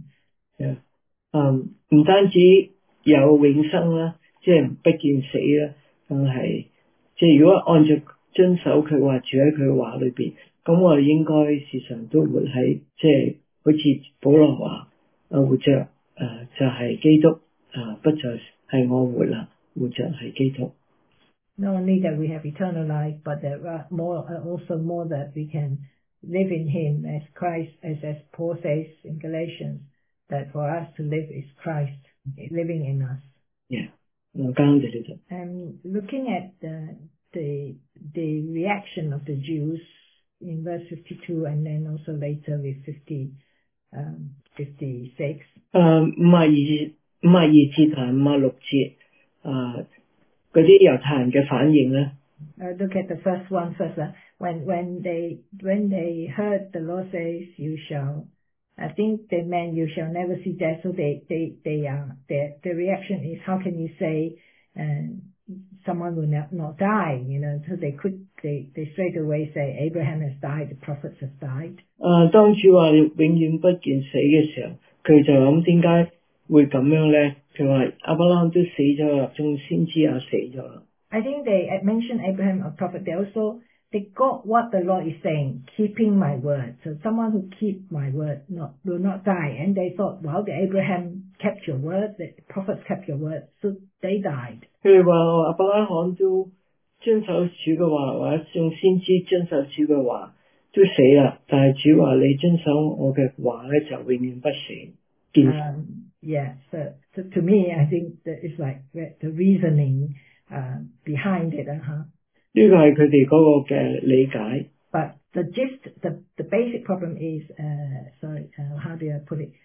唔單止有永生啦，即係不見死啦，更係即係如果按照遵守佢話，住喺佢嘅話裏邊，咁我哋應該時常都活喺即係好似保羅話活着就係基督不再係我活啦，活着係基督。 Not only that we have eternal life, but there are also more that we can live in Him as Christ, as Paul says in Galatians, that for us to live is Christ living in us. Yeah, 我講到呢度。 And looking at the reaction of the Jews in verse 52, and then also later with 56. 52節同56節嗰啲猶太人嘅反應咧。 Look at the first one first. When they heard the Lord says, "You shall," I think they meant you shall never see death. So their reaction is, how can you say someone will not die? You know, so they straight away say Abraham has died, the prophets have died. 當主話永遠不見死嘅時候，佢就諗點解會咁樣咧？佢話亞伯拉罕都死咗啦，眾先知也死咗啦。 I think they mentioned Abraham a prophet. They got what the Lord is saying, keeping my word. So someone who keep my word will not die. And they thought, well, the Abraham kept your word, the prophets kept your word, so they died. 佢哋話亞伯拉罕都遵守主嘅話，或者眾先知遵守主嘅話都死啦，但係主話你遵守我嘅話咧，就永遠不死。 Yeah, so to me, I think that it's like the reasoning behind it. 呢個係佢哋嗰個嘅理解。 But the gist, the basic problem is, how do I put it?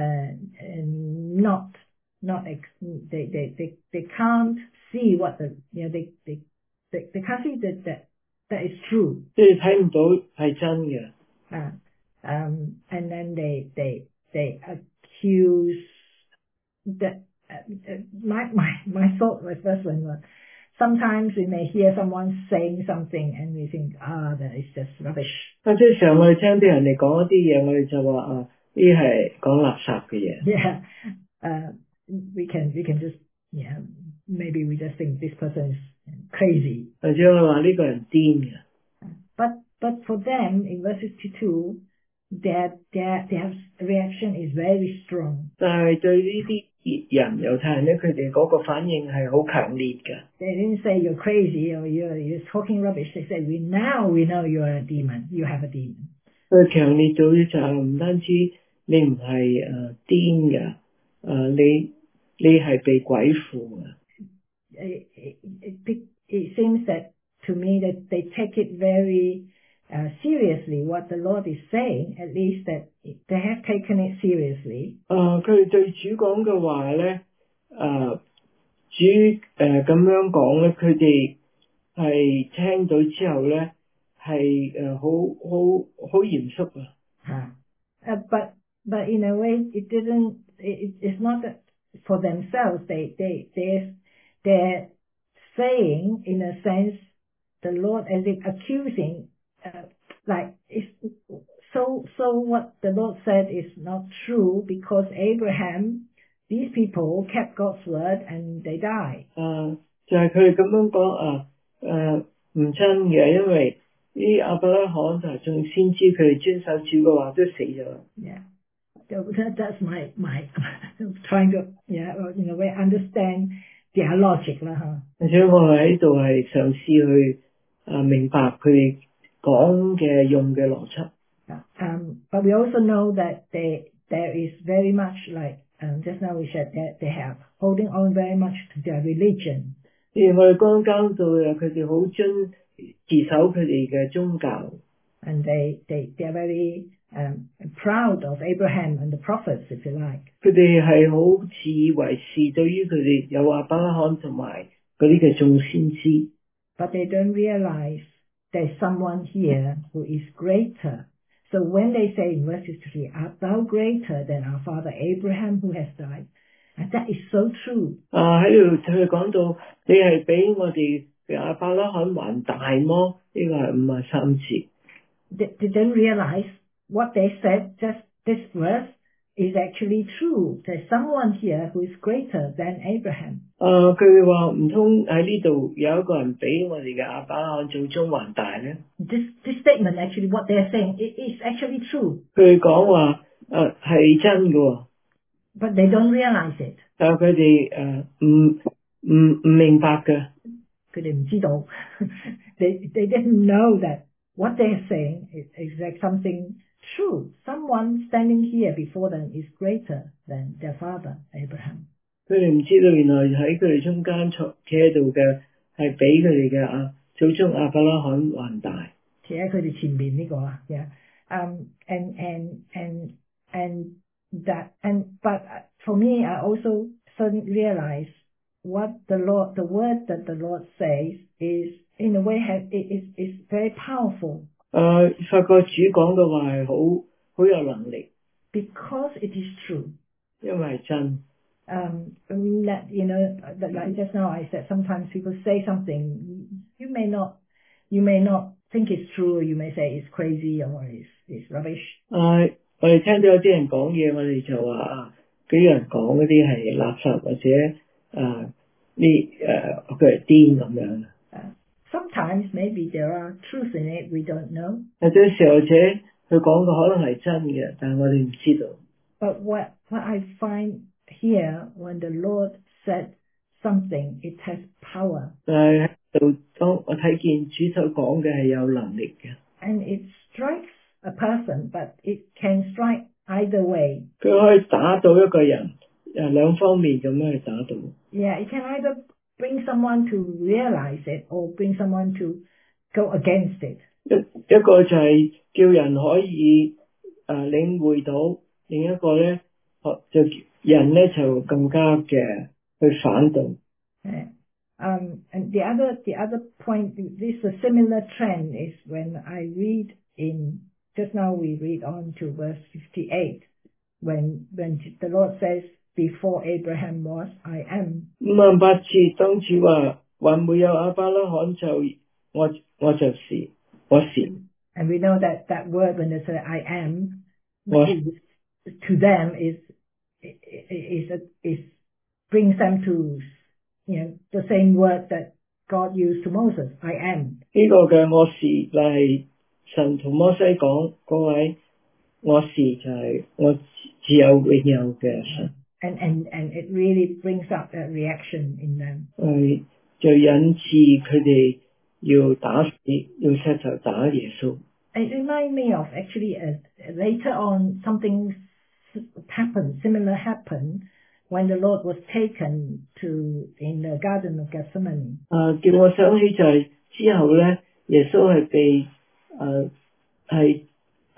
They can't see what they can't see that is true. 即係睇唔到係真嘅。 And then they accuse that. My thought was first one was, sometimes we may hear someone saying something and we think, that is just rubbish. 即係成日我哋聽啲人嚟講一啲嘢，我哋就話呢係講垃圾嘅嘢。 Yeah, we can just maybe we just think this person is crazy. 或者我話呢個人癲嘅。 But for them in verse 52, their reaction is very strong. 但係對呢啲猶太人咧，佢哋嗰個反應係好強烈嘅。 They didn't say you're crazy or you're talking rubbish. They said we know you're a demon. You have a demon. 佢強烈到就係唔單止你唔係癲嘅，你係被鬼附嘅。 It seems that to me that they take it very seriously what the Lord is saying. At least that they have taken it seriously. 佢哋對主講嘅話咧， 主咁樣講咧，佢哋係聽到之後咧係好嚴肅啊。 But in a way, it's not that for themselves. They're saying, in a sense, the Lord as if accusing, like so what the Lord said is not true because Abraham, these people kept God's word and they died. 就係佢哋咁樣講唔真嘅，因為啲亞伯拉罕同埋眾先知佢哋遵守主嘅話都死咗。 Yeah. That's my trying to in a way understand their logic 啦吓。 而且我喺度係嘗試去明白佢哋講嘅用嘅邏輯。 But we also know that there is very much like just now we said that they have holding on very much to their religion. 我哋剛剛到佢哋好自守佢哋嘅宗教。 And they are very proud of Abraham and the prophets, if you like. 佢哋係好自以為是，對於佢哋有亞伯拉罕同埋嗰啲嘅眾先知。 But they don't realize there's someone here who is greater. So when they say in verse 53, art thou greater than our father Abraham who has died? And that is so true. 喺度佢講到你係比我哋嘅亞伯拉罕還大麼？呢個係53節。 They don't realize what they said, just this verse is actually true. There's someone here who is greater than Abraham. 佢哋話唔通喺呢度有一個人比我哋嘅亞伯拉罕祖宗還大咧 ？This statement actually what they are saying it is actually true. 佢哋講話係真嘅。 But they don't realize it. 但係佢哋唔明白嘅。 佢哋唔知道。They didn't know that what they are saying is like something true. Someone standing here before them is greater than their father Abraham. 佢哋唔知道原來喺佢哋中間企喺度嘅係比佢哋嘅祖宗亞伯拉罕還大。 企喺佢哋前面呢個啊 ，yeah. But for me, I also suddenly realize what the word that the Lord says is in a way is very powerful. 發覺主講嘅話係好有能力。 Because it is true. 因為係真。 That, like just now I said, sometimes people say something you may not think it's true, or you may say it's crazy or it's rubbish. 我哋聽到有啲人講嘢，我哋就話嗰啲人講嗰啲係垃圾或者佢係癲咁樣。 Sometimes maybe there are truths in it we don't know. 有啲時候或者佢講嘅可能係真嘅，但係我哋唔知道。 But what I find here, when the Lord said something, it has power. 但係喺度當我睇見主所講嘅係有能力嘅。 And it strikes a person, but it can strike either way. 佢可以打到一個人，兩方面咁樣去打到。 Yeah, it can either bring someone to realize it or bring someone to go against it. 一個就係叫人可以領會到，另一個咧就人咧就更加嘅去反對。 And the other point, this a similar trend is when I read in just now we read on to verse 58 when the Lord says before Abraham was I am. 58節當主話還沒有亞伯拉罕就我就是我是。 And we know that word when they say I am to them is brings them to the same word that God used to Moses, I am. 呢個嘅我是係神同摩西講嗰位我是就係我自有永有嘅神。 And it really brings up a reaction in them. 就引致佢哋要石頭打耶穌。 It reminds me of actually later on something similar happened when the Lord was taken in the Garden of Gethsemane. 叫我想起就係之後咧，耶穌係被係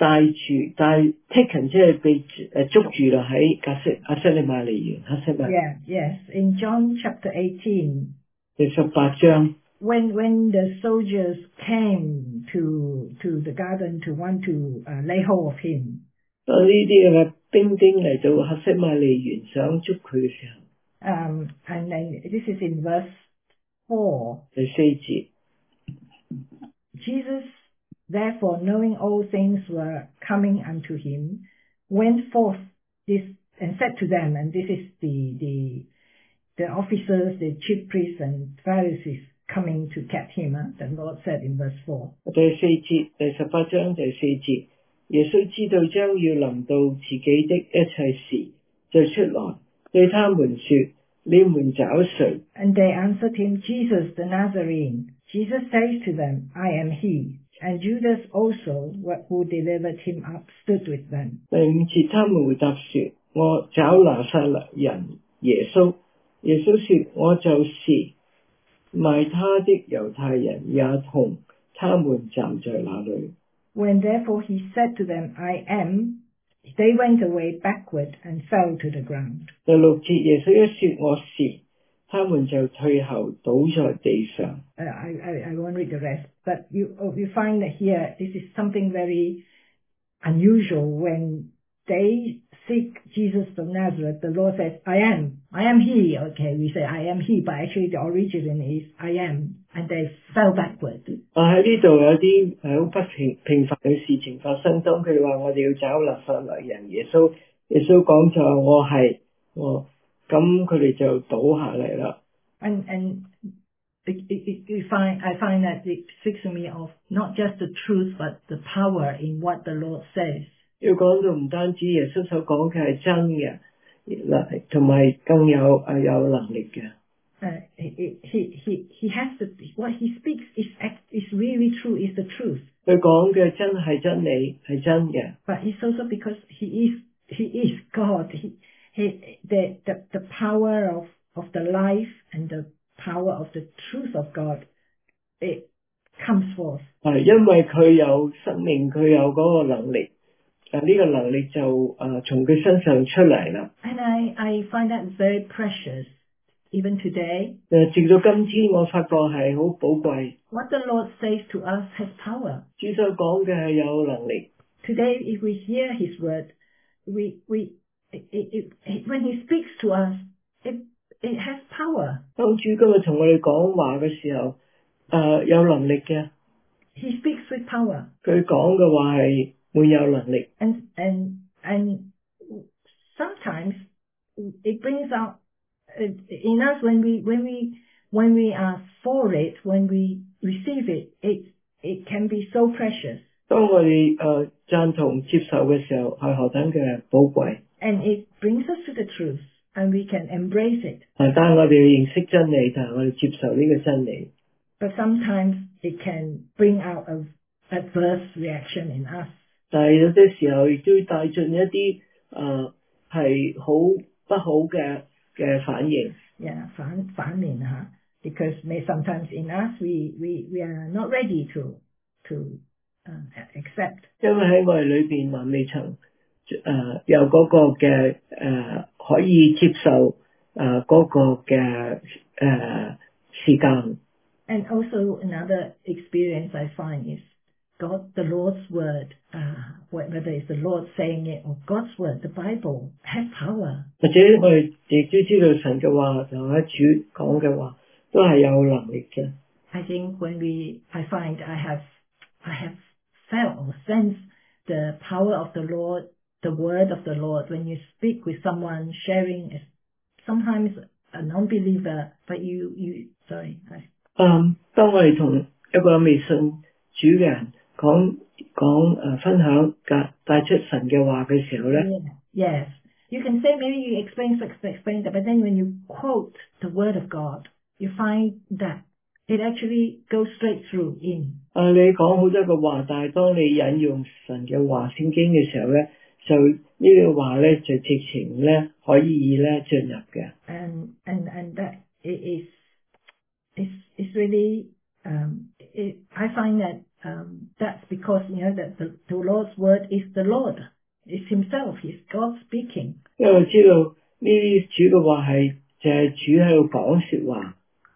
taken 即係被捉住啦喺阿瑟利瑪利園黑色瑪 Yeah, yes. In John chapter 18, 第18章。 when the soldiers came to the garden to want to lay hold of him, 當呢啲嘅兵丁嚟到黑色瑪利園想捉佢嘅時候， and then this is in verse 4. 第4節。 Jesus, therefore, knowing all things were coming unto him, went forth this and said to them, and this is the officers, the chief priests and Pharisees coming to catch him. The Lord said in verse 4. 第4節，第18章第4節，耶穌知道將要臨到自己的一切事，就出來對他們說：你們找誰？ And they answered him, Jesus the Nazarene. Jesus says to them, I am he. And Judas also, who delivered him up, stood with them. 第5節，他們回答說：我找拿撒勒人耶穌。耶穌說：我就是。賣他的猶太人也同他們站在那裏。 When therefore he said to them, I am, they went away backward and fell to the ground. 第6節，耶穌一說我是，他們就退後倒在地上。 I won't read the rest, but you find that here this is something very unusual. When they seek Jesus of Nazareth, the Lord says, I am he. Okay, we say I am he, but actually the origin is I am, and they fell backward. 喺呢度有啲好不平凡嘅事情發生，當佢哋話我哋要找拿撒勒人耶穌，耶穌講就我係我，咁佢哋就倒下嚟啦。 And I find that it speaks to me of not just the truth, but the power in what the Lord says. 要講到唔單止耶穌所講嘅係真嘅，嗱，同埋更有能力嘅。 He has to, what he speaks is really true, is the truth. 佢講嘅真係真理，係真嘅。 But it's also because he is God. The power of the life and the power of the truth of God, it comes forth. 係因為佢有生命，佢有嗰個能力。呢個能力就從佢身上出嚟啦。 And I find that very precious, even today. 直到今天，我發覺係好寶貴。 What the Lord says to us has power. 主所講嘅係有能力。 Today, if we hear His word, when He speaks to us, it has power. 當主今日同我哋講話嘅時候，有能力嘅。 He speaks with power. 佢講嘅話係會有能力。 And sometimes it brings out in us when we are for it, when we receive it, it can be so precious. 當我哋贊同接受嘅時候，係何等嘅寶貴。 And it brings us to the truth, and we can embrace it. 但係我哋要認識真理，但係我哋接受呢個真理。 But sometimes it can bring out an adverse reaction in us. 但係有啲時候亦都帶進一啲係好不好嘅反應。 Yeah, 反面吓 because sometimes in us we are not ready to accept. 因為喺我哋裏邊還未曾有嗰個嘅可以接受嗰個嘅時間。 And also another experience I find is God, the Lord's word, whether it's the Lord saying it or God's word, the Bible has power. 或者我哋亦都知道神嘅話同埋主講嘅話都係有能力嘅。 I think I find I have felt or sensed the power of the Lord, the word of the Lord when you speak with someone sharing, sometimes a non-believer, but sorry. 當我哋同一個未信主嘅人講分享帶出神嘅話嘅時候咧 Yes, you can say maybe you explain that, but then when you quote the word of God, you find that it actually goes straight through in. 你講好多個話，但係當你引用神嘅話聖經嘅時候咧，就呢個話咧就直情咧可以咧進入嘅。 And that is really I find that that's because that the Lord's word is the Lord, is Himself, is God speaking. 因為我知道呢啲主嘅話係就係主喺度講說話。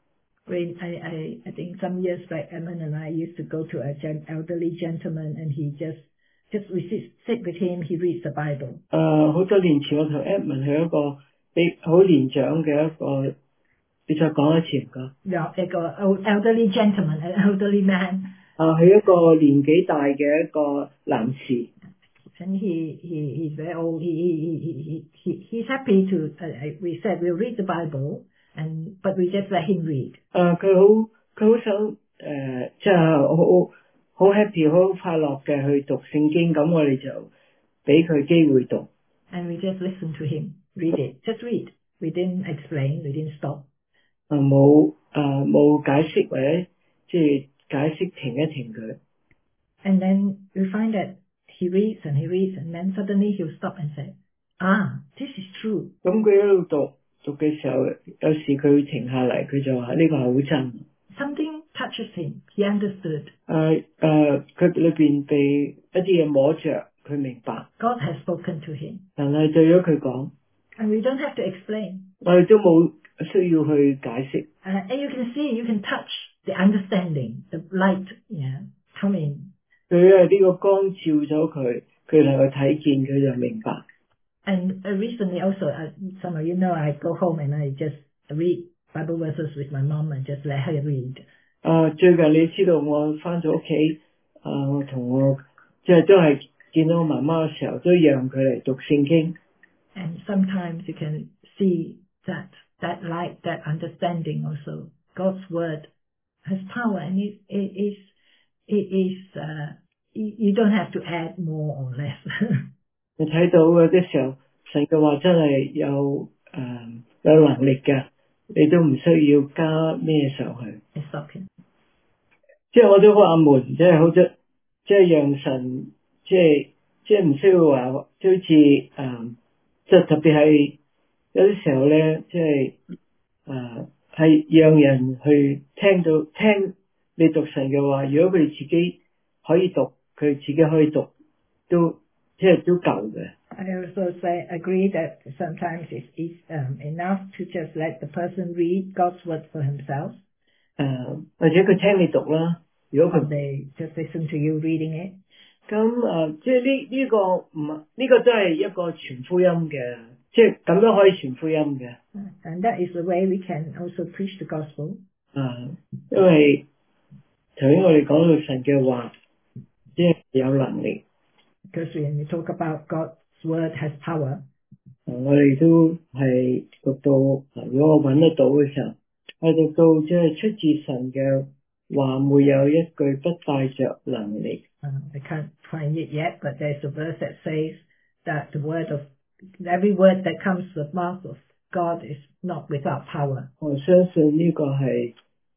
I think some years back, Edmund and I used to go to an elderly gentleman, and he we sit with him, he reads the Bible. 好多年前我同 Edmund 去一個比好年長嘅一個，你再講一次唔該。 一個 elderly gentleman, an elderly man. 係一個年紀大嘅一個男士。 And he's very old. He's happy to. We said we'll read the Bible, but we just let him read. 佢好想即係好 happy 好快樂嘅去讀聖經，咁我哋就俾佢機會讀。 And we just listen to him, read it, just read. We didn't explain, we didn't stop. 冇解釋或者即係解釋停一停佢。 And then we find that he reads, and then suddenly he'll stop and say, this is true. 咁佢一路讀嘅時候，有時佢會停下嚟，佢就話呢個係好真。 Something touches him. He understood. 佢裏邊被一啲嘢摸着，佢明白。 God has spoken to him. 神係對咗佢講。 And we don't have to explain. 我哋都冇需要去解釋。 And you can see, you can touch the understanding, the light, come in. 佢係呢個光照咗佢，佢能夠睇見，佢就明白。 And recently also, some of you know, I go home and I just read Bible verses with my mom and just let her read. 最近你知道我翻咗屋企，我同我即係都係見到我媽媽嘅時候，都讓佢嚟讀聖經。 And sometimes you can see that light, that understanding also. God's word has power, and it is you don't have to add more or less. 你睇到嘅啲時候，神嘅話真係有能力嘅，你都唔需要加咩上去。即係我都好阿門，即係好即係讓神即係唔需要話，好似即係特別係有啲時候咧，即係係讓人去聽你讀神嘅話。如果佢哋自己可以讀，佢自己可以讀，都即係都夠嘅。 I also agree that sometimes it's enough to just let the person read God's word for himself. 或者佢聽你讀啦，如果佢 they just listen to you reading it. 咁即係呢個唔呢個都係一個傳福音嘅，即係咁都可以傳福音嘅。 And that is the way we can also preach the gospel. 因為頭先我哋講到神嘅話，即係有能力。 Because when we talk about God's word has power. 我哋都係讀到，如果我揾得到嘅時候，我讀到即係出自神嘅話，沒有一句不帶着能力。 I can't find it yet, but there's a verse that says that every word that comes from the mouth of God is not without power. 我相信呢個係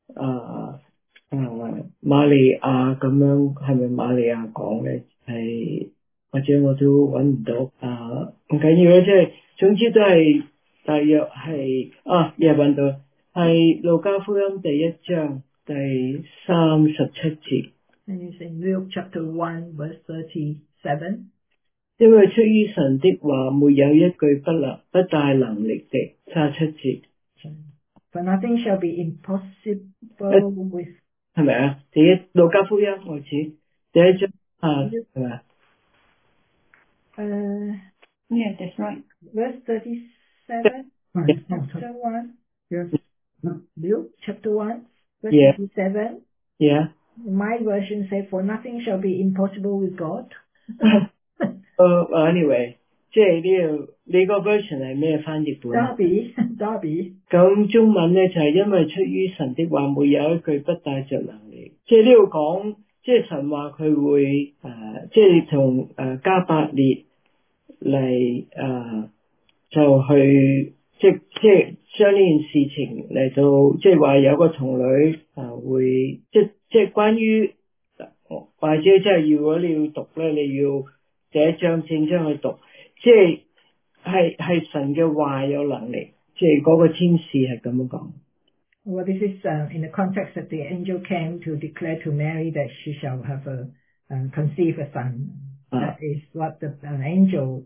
瑪利亞咁樣，係咪瑪利亞講嘅？係或者我都揾唔到唔緊要啦，即係總之都係大約係揾到係路加福音第1章第37節。 And it's in Luke chapter 1 verse 37. 因為出於神的話，沒有一句不帶能力的。37節。 For nothing shall be impossible with 係咪啊？路加福音開始第1章係咪啊 ？Yeah, that's right. Verse 37. Chapter 1. Yes. Luke chapter 1 verse 37. Yeah. My version says, for nothing shall be impossible with God. Anyway, 即係呢度你個 version 係咩翻譯本 Darby。 咁中文咧就係因為出於神的話，沒有一句不帶着能力。即係呢度講，即係神話佢會即係同加百列嚟就去即係將呢件事情嚟到，即係話有個童女會即係關於或者即係如果你要讀咧，你要第1章正章去讀，即係神嘅話有能力，即係嗰個天使係咁樣講。 Well, this is in the context that the angel came to declare to Mary that she shall have conceive a son. That is what the angel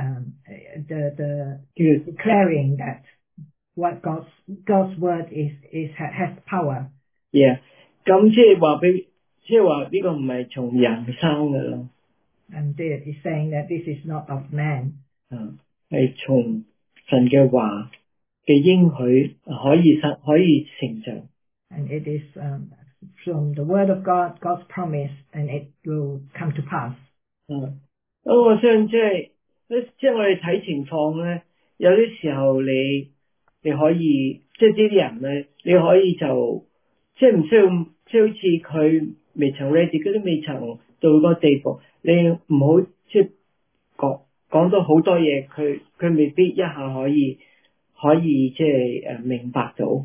declaring that what God's word has power. Yeah， 咁即係話呢個唔係從人生嘅咯。 And it is saying that this is not of man. 係從神嘅話嘅應許可以成就。 And it is from the word of God, God's promise, and it will come to pass. 咁我相信即係我哋睇情況咧，有啲時候你可以即係呢啲人咧，你可以就即係唔需要即係好似佢未曾 ready 嗰啲未曾到個地步，你唔好即係講到好多嘢，佢未必一下可以即係明白到。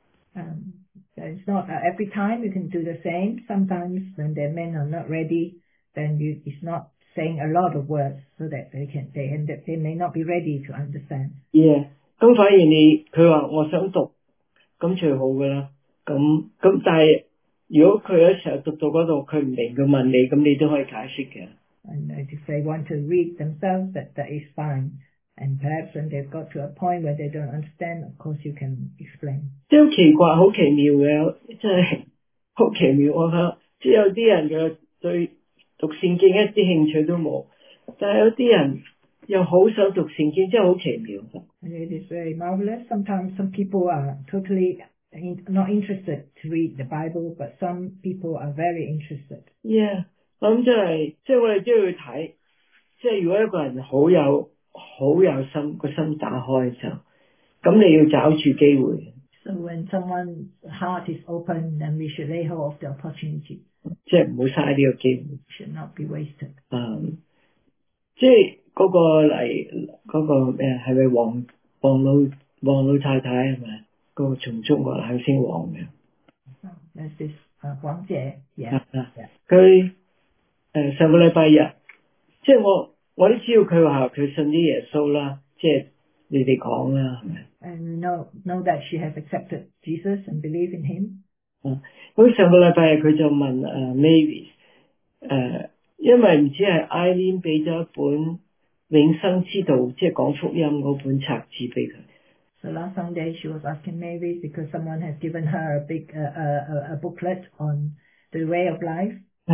It's not every time you can do the same. Sometimes when the men are not ready, then it's not saying a lot of words so that they may not be ready to understand. Yeah， 咁反而佢話我想讀，咁最好噶啦。咁但係如果佢有時候讀到嗰度佢唔明，佢問你，咁你都可以解釋嘅。 And if they want to read themselves, that is fine. And perhaps when they've got to a point where they don't understand, of course you can explain. 即係好奇怪，好奇妙嘅，真係好奇妙。我覺得即係有啲人嘅對讀聖經一啲興趣都冇，但係有啲人又好想讀聖經，真係好奇妙。 And it is very marvelous. Sometimes some people are totally not interested to read the Bible, but some people are very interested. Yeah， 咁即係我哋都要睇，即係如果一個人好有心，個心打開就，咁你要找住機會。 So when someone's heart is open, then we should lay hold of the opportunity. 即係唔好嘥呢個機會。 Should not be wasted. 即係嗰個咩係咪黃老太太係咪？嗰個從中國冷星王嘅。 There's this 黃姐 ，yeah。 佢上個禮拜日，即係我都知道佢話佢信啲耶穌啦，即係你哋講啦，係咪？ And we know that she has accepted Jesus and believe in him. 咁上個禮拜日佢就問Mavis， 因為唔知係 Eileen 俾咗一本永生之道，即係講福音嗰本冊子俾佢。 So last Sunday she was asking Mavis because someone has given her a big a booklet on the way of life.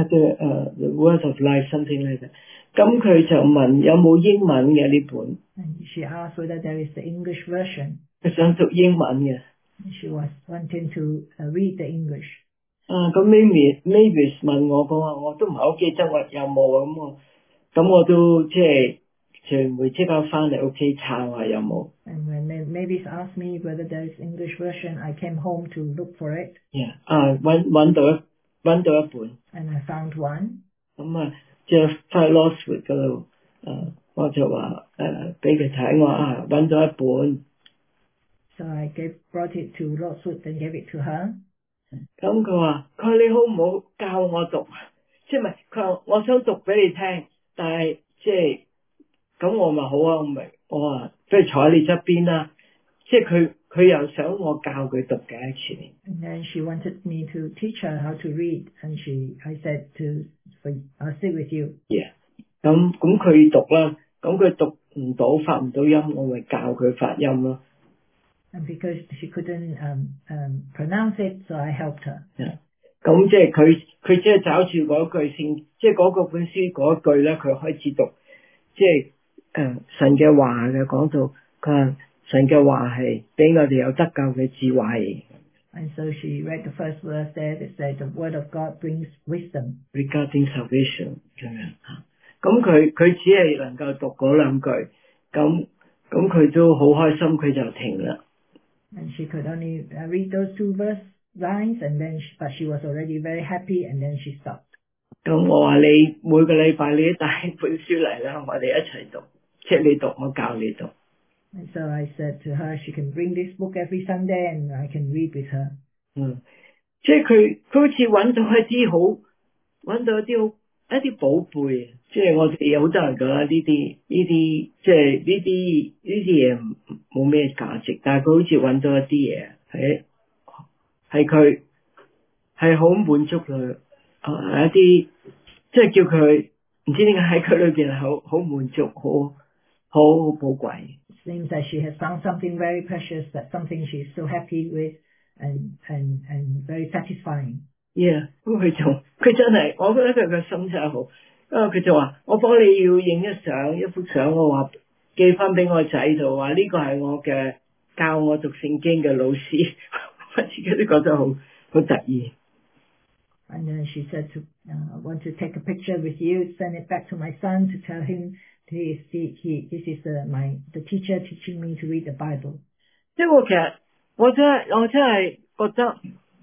The Word of Life something like that。咁佢就問有冇英文嘅呢本？ And she asked whether there is the English version. 佢想讀英文嘅。 She was wanting to read the English. 咁 Mavis 問我講話，我都唔係好記得我有冇咁我都即係傳媒即刻翻嚟屋企查下有冇。 And when Mavis asked me whether there is English version, I came home to look for it. Yeah， 揾到一本。 And I found one. 咁即係翻去 Lostwood 嗰度，我就話俾佢睇，我話揾到一本。 So I brought it to Lostwood and gave it to her. 咁佢話你好唔好教我讀？即係唔係佢話我想讀俾你聽，但係即係咁我咪好啊，我話不如坐喺你側邊啦。即係佢又想我教佢讀嘅一次。 And then she wanted me to teach her how to read, and I said I'll sit with you. Yeah， 咁佢讀啦，咁佢讀唔到發唔到音，我咪教佢發音咯。 And because she couldn't pronounce it, so I helped her. 咁即係佢即係找住嗰句先，即係嗰個本書嗰句咧，佢開始讀，即係神嘅話嘅講到，佢話神嘅話係俾我哋有得救嘅智慧。 And so she read the first verse there that said the word of God brings wisdom regarding salvation 咁樣。咁佢只係能夠讀嗰兩句，咁佢都好開心，佢就停啦。 And she could only read those two lines, and then but she was already very happy, and then she stopped. 咁我話你每個禮拜你都帶本書嚟啦，我哋一齊讀，即係你讀，我教你讀。 And so I said to her, she can bring this book every Sunday, and I can read with her. 即係佢好似揾到一啲寶貝，即係我哋有好多人覺得呢啲即係呢啲嘢冇咩價值，但係佢好似揾到一啲嘢係佢係好滿足佢，一啲即係叫佢唔知點解喺佢裏邊係好滿足，好寶貴。 It seems that she has found something very precious, that something she is so happy with and very satisfying. Yeah， 咁佢真係，我覺得佢個心真係好。佢就話：我幫你要影一幅相，我話寄翻俾我仔度，話呢個係我嘅教我讀聖經嘅老師，我自己都覺得好得意。 And she said I want to take a picture with you, send it back to my son to tell him this is the teacher teaching me to read the Bible. 即係我其實我真係覺得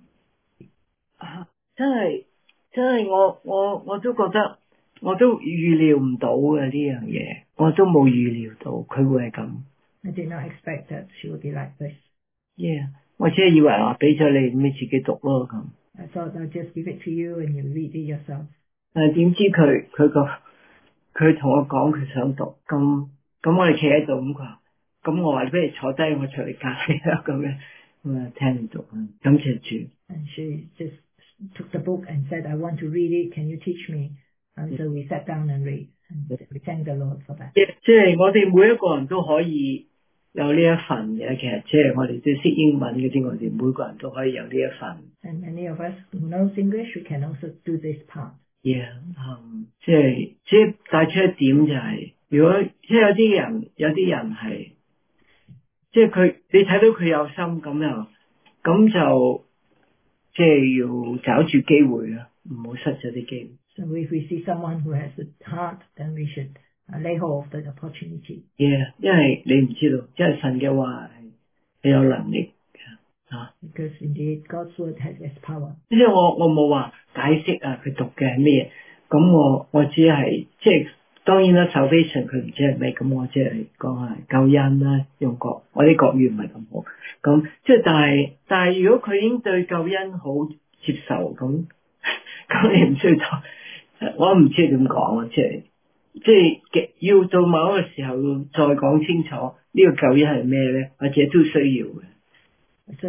真係我都覺得我都預料唔到嘅呢樣嘢，我都冇預料到佢會係咁。 I did not expect that she would be like this. Yeah， 我只係以為話俾咗你，咁你自己讀咯咁。 I thought I'll just give it to you and you read it yourself. 但係點知佢同我講佢想讀，咁我哋企喺度咁佢話，咁我話你不如坐低，我隨你隔離啦咁樣，咁啊聽你讀啊，感謝主。 And she just took the book and said, I want to read it, can you teach me? And so we sat down and read, and we thank the Lord for that. 即係我哋每一個人都可以有呢一份嘅，其實即係我哋都識英文嗰啲，我哋每個人都可以有呢一份。 And many of us who knows English, we can also do this part. Yeah， 即係帶出一點就係，如果即係有啲人係，即係你睇到佢有心咁就即係要找住機會啦，唔好失咗啲機會。 So if we see someone who has a heart, then we should lay hold of the opportunity. Yeah， 因為你唔知道，因為神嘅話係有能力嘅。 Because indeed God's word has its power. 即係我冇話解釋佢讀嘅係咩嘢，咁我只係即係當然啦 ，salvation 佢唔知係咩，咁我只係講係救恩啦，用我啲國語唔係咁好，咁即係但係如果佢已經對救恩好接受，咁你唔需要我唔知點講啊，即係要到某一個時候再講清楚呢個救恩係咩咧，或者都需要嘅。 So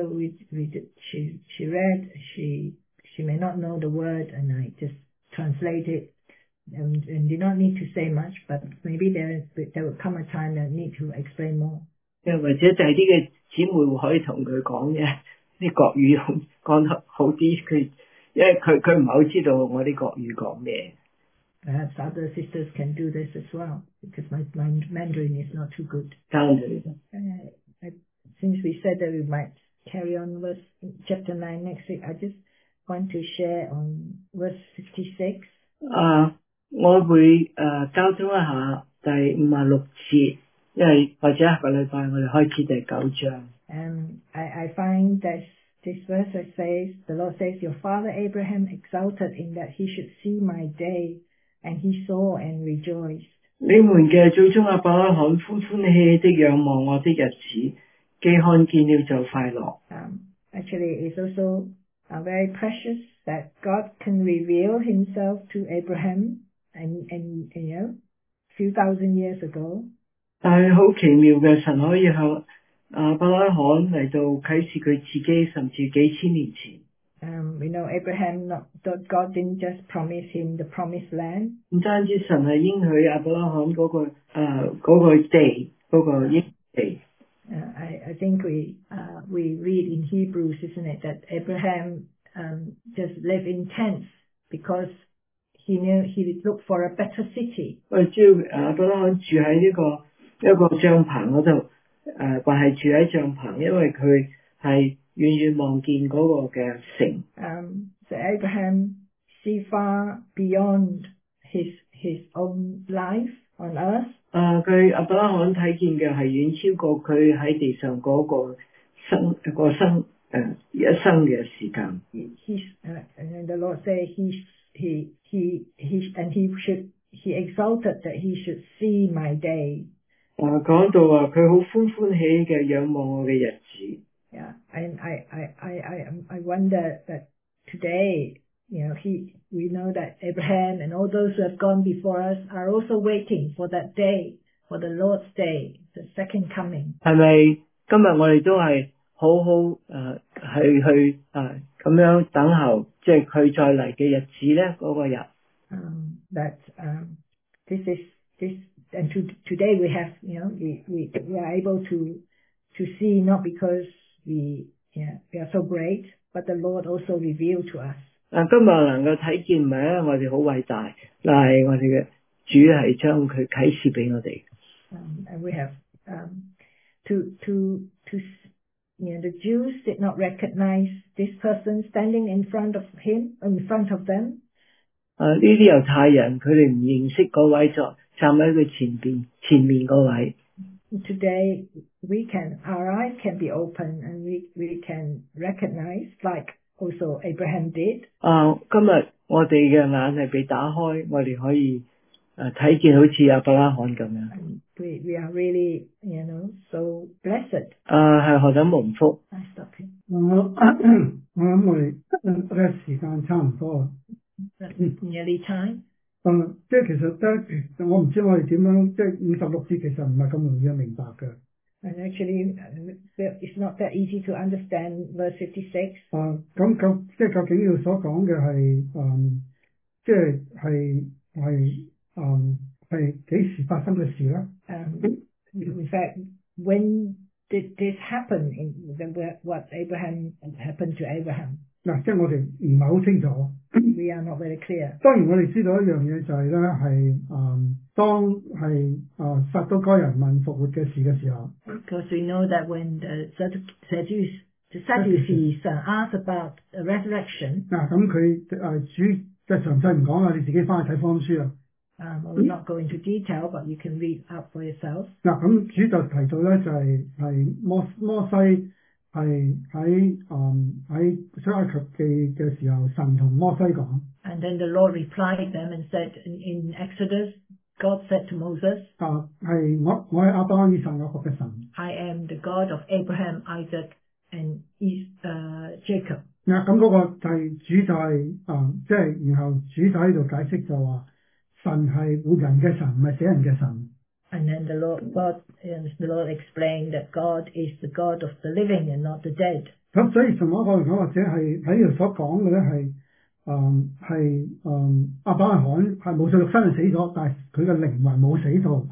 she read, she may not know the word, and I just translate it and did not need to say much, but maybe there will come a time that I need to explain more. 或者就係啲嘅姊妹可以同佢講嘅啲國語講得好啲，因為佢唔係好知道我啲國語講咩。 Perhaps other sisters can do this as well, because my Mandarin is not too good. Since we said that we might carry on chapter 9 next week, I just want to share on verse 56. 我會交通一下第56節，因為或者下個禮拜我哋開始第9章。 I find that this verse says, the Lord says, your father Abraham exulted in that he should see my day, and he saw and rejoiced. 你們嘅祖宗亞伯拉罕歡歡喜喜的仰望我的日子，既看見了就快樂。 Actually, it's also very precious that God can reveal himself to Abraham and you know, a few thousand years ago. 但係好奇妙嘅，神可以向亞伯拉罕嚟到啟示佢自己，甚至幾千年前。 We know Abraham, God didn't just promise him the promised land. 唔單止神係應許亞伯拉罕嗰個地，嗰個應地。 I think we read in Hebrews, isn't it, that Abraham just lived in tents because he knew he would look for a better city. 只要亞伯拉罕住喺一個帳篷嗰度，或係住喺帳篷，因為佢係遠遠望見嗰個嘅城。 So Abraham see far beyond his own life on earth. 佢亞伯拉罕睇見嘅係遠超過佢喺地上嗰個一生嘅時間。 And the Lord said he exalted that he should see my day. 講到話佢好歡歡喜嘅仰望我嘅日子。 Yeah, and I wonder that today, you know, we know that Abraham and all those who have gone before us are also waiting for that day, for the Lord's day, the second coming. 係咪今日我哋都係好好去咁樣等候，即係佢再嚟嘅日子咧，嗰個日。 That this and today we have, we are able to see, not because we are so great, but the Lord also revealed to us. 今日能夠睇見，唔係因為我哋好偉大，但係我哋嘅主係將佢啟示俾我哋。 And we have the Jews did not recognize this person standing in front of them. 呢啲猶太人佢哋唔認識嗰位站喺佢前面嗰位。 Today our eyes can be open and we can recognize, like also Abraham did. 今日我哋嘅眼係被打開，我哋可以睇見好似亞伯拉罕咁樣。 We are really, so blessed. 係何等蒙福。 I stop here. 我諗我哋嘅時間差唔多啦。 Nearly time. 即係其實我唔知我哋點樣，即係56節其實唔係咁容易明白嘅。 And actually, it's not that easy to understand verse 56. 咁即係究竟要所講嘅係即係幾時發生嘅事咧 ？In fact, when did this happen? What happened to Abraham? 嗱，即係我哋唔係好清楚。 We are not very clear. 當然我哋知道一樣嘢就係咧係當係撒都該人問復活嘅事嘅時候。 Because we know that when the Sadducees asked about the resurrection. 嗱，咁佢主即係詳細唔講啦，你自己翻去睇福音書啊。 I will not go into detail, but you can read up for yourself. 嗱，咁主就提到咧就係摩西。係喺出埃及記嘅時候，神同摩西講。 And then the Lord replied them and said, in Exodus, God said to Moses, 係我係亞伯拉罕以撒雅各嘅神。 I am the God of Abraham, Isaac, and Jacob. 嗱，咁嗰個就係主就係即係然後主就喺度解釋就話，神係活人嘅神，唔係死人嘅神。 And then the Lord explained that God is the God of the living and not the dead. 咁所以從某一個嚟講，或者係喺呢度所講嘅咧係亞伯拉罕係冇咗肉身係死咗，但係佢嘅靈魂冇死到。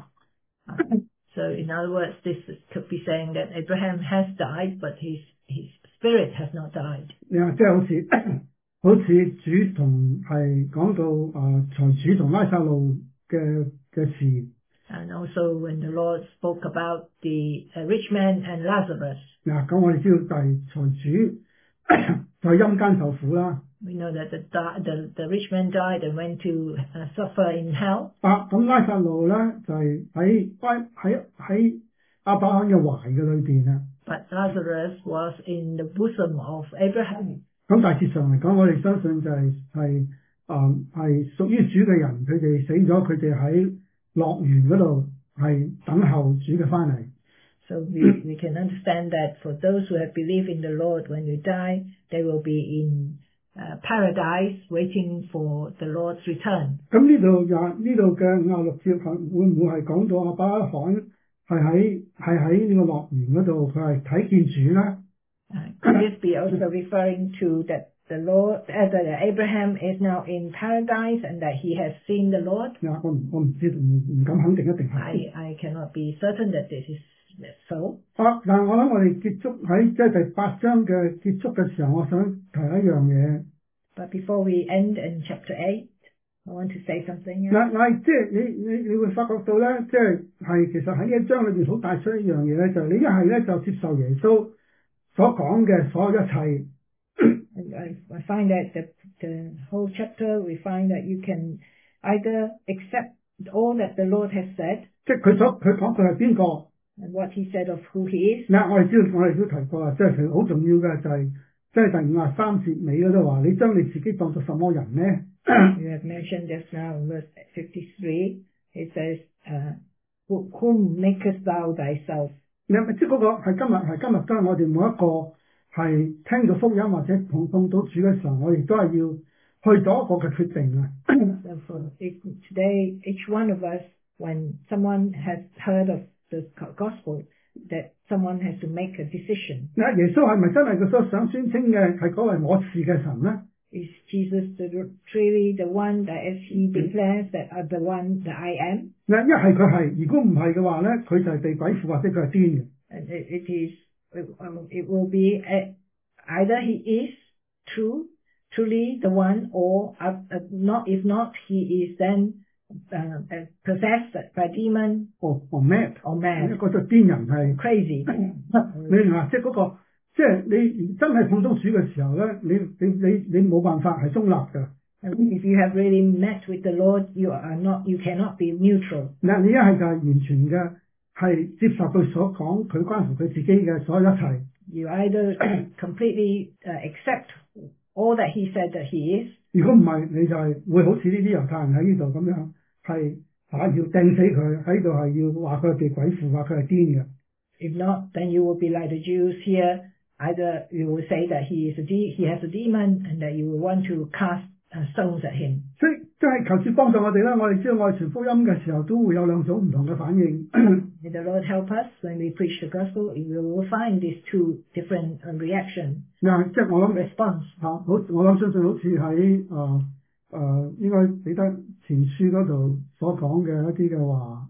So in other words, this could be saying that Abraham has died, but his spirit has not died. 即係好似主同係講到財主同拉撒路嘅事。 And also when the Lord spoke about the rich man and Lazarus. 嗱，咁我哋知道就係財主在陰間受苦啦。 We know that the rich man died and went to suffer in hell. 咁拉撒路咧就係喺亞伯拉罕嘅懷嘅裏邊啦。 But Lazarus was in the bosom of Abraham. 咁大致上嚟講，我哋相信就係屬於主嘅人，佢哋死咗，佢哋喺樂園嗰度係等候主嘅翻嚟。 So we can understand that for those who have believed in the Lord, when you die, they will be in paradise waiting for the Lord's return. 咁呢度嘅56節會唔會係講到亞伯拉罕係喺呢個樂園嗰度，佢係睇見主咧 ？Could this be also referring to that the Lord, that Abraham is now in paradise and that he has seen the Lord? 我唔知，唔敢肯定一定係。 I cannot be certain that this is so. 但係我諗我哋結束喺即係第8章嘅結束嘅時候，我想提一樣嘢。 But before we end in chapter 8, I want to say something. 嗱，即係你會發覺到咧，即係其實喺呢一章裏邊好帶出一樣嘢咧，就係你一係咧就接受耶穌所講嘅所有一切。 I find that the whole chapter, we find that you can either accept all that the Lord has said. 即係佢講佢係邊個 and what he said of who he is. 嗱，我哋都提過啦，即係其實好重要嘅就係即係第53節尾嗰度話，你將你自己當作什麼人呢？ You have mentioned just now in verse 53, it says, whom makest thou thyself? 即係嗰個係今日都係我哋每一個係聽到福音或者碰到主嘅時候，我哋都係要去做一個嘅決定啊。 Today, each one of us, when someone has heard of the gospel, that someone has to make a decision. 嗱，耶穌係咪真係佢所想宣稱嘅係嗰位我是嘅神咧？ Is Jesus truly the one that as he declares that are the one that I am? 嗱，一係佢係，如果唔係嘅話咧，佢就係被鬼附或者佢係癲嘅。 And it will be either he is truly the one, or not. If not, he is then possessed by demon or mad， 嗰個癲人係 crazy。 你明嘛？即係嗰個，即係你真係碰到主嘅時候咧，你冇辦法係中立嘅。 If you have really met with the Lord, you cannot be neutral。 嗱，你一係就係完全嘅係接受佢所講，佢關乎佢自己嘅所有一切。 You either completely accept all that he said that he is。 如果唔係，你就係會好似呢啲猶太人喺呢度咁樣，係要掟死佢喺度，係要話佢係被鬼附，話佢係癲嘅。 If not, then you will be like the Jews here. Either you will say that he has a demon, and that you will want to cast stones at him。 所以即係求主幫助我哋啦。我哋知道我哋傳福音嘅時候都會有兩種唔同嘅反應。 May the Lord help us when we preach the gospel. We will find these two different reactions。 嗱，即係我諗 response 我諗相信好似喺應該彼得前書嗰度所講嘅一啲嘅話。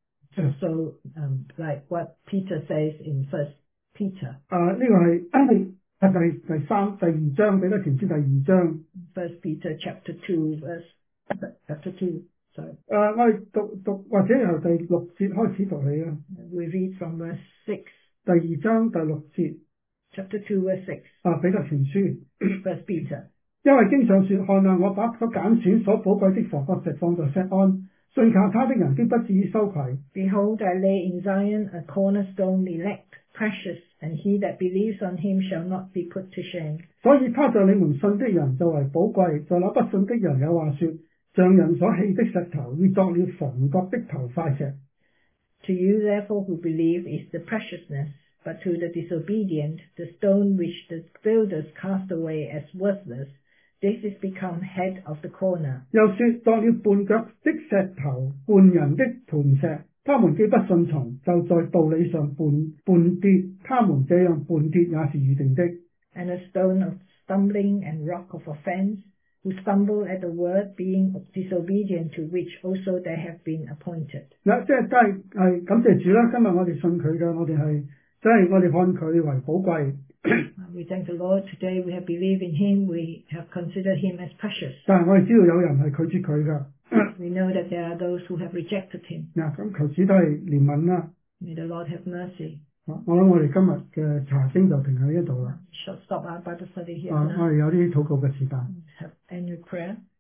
So like what Peter says in First Peter。 呢個係第二章，彼得前書第二章。 First Peter chapter 2 chapter 2。Sorry。 我哋讀或者由第6節開始讀起啦。 We read from verse 6。 第二章第6節。 Chapter 2 verse 6。 彼得前書。 First Peter。 因為經上說，看啊，我把所揀選所寶貴的房角石放在錫安，信靠他的人必不至於羞愧。 Behold, I lay in Zion a cornerstone elect, precious, and he that believes on him shall not be put to shame。 所以他在你們信的人就為寶貴，在那不信的人有話說，像人所棄的石頭，已作了房角的頭塊石。 To you therefore who believe is the preciousness, but to the disobedient, the stone which the builders cast away as worthless, this is become head of the corner。 又說，作了絆腳的石頭，絆人的磐石，他們既不順從，就在道理上絆跌，他們這樣絆跌也是預定的。 And a stone of stumbling and rock of offense, who stumble at the word, being disobedient, to which also they have been appointed。 嗱，即係真係感謝主啦！今日我哋信佢嘅，我哋係真係我哋看佢為寶貴。 We thank the Lord. Today we have believed in him. We have considered him as precious。 但係我哋知道有人係拒絕佢㗎。 We know that there are those who have rejected him。 嗱，咁求主都係憐憫啦。 May the Lord have mercy。 我諗我哋今日嘅查經就停喺呢度啦。 Shall stop our Bible study here。 我哋有啲禱告嘅時間。 Have any prayer。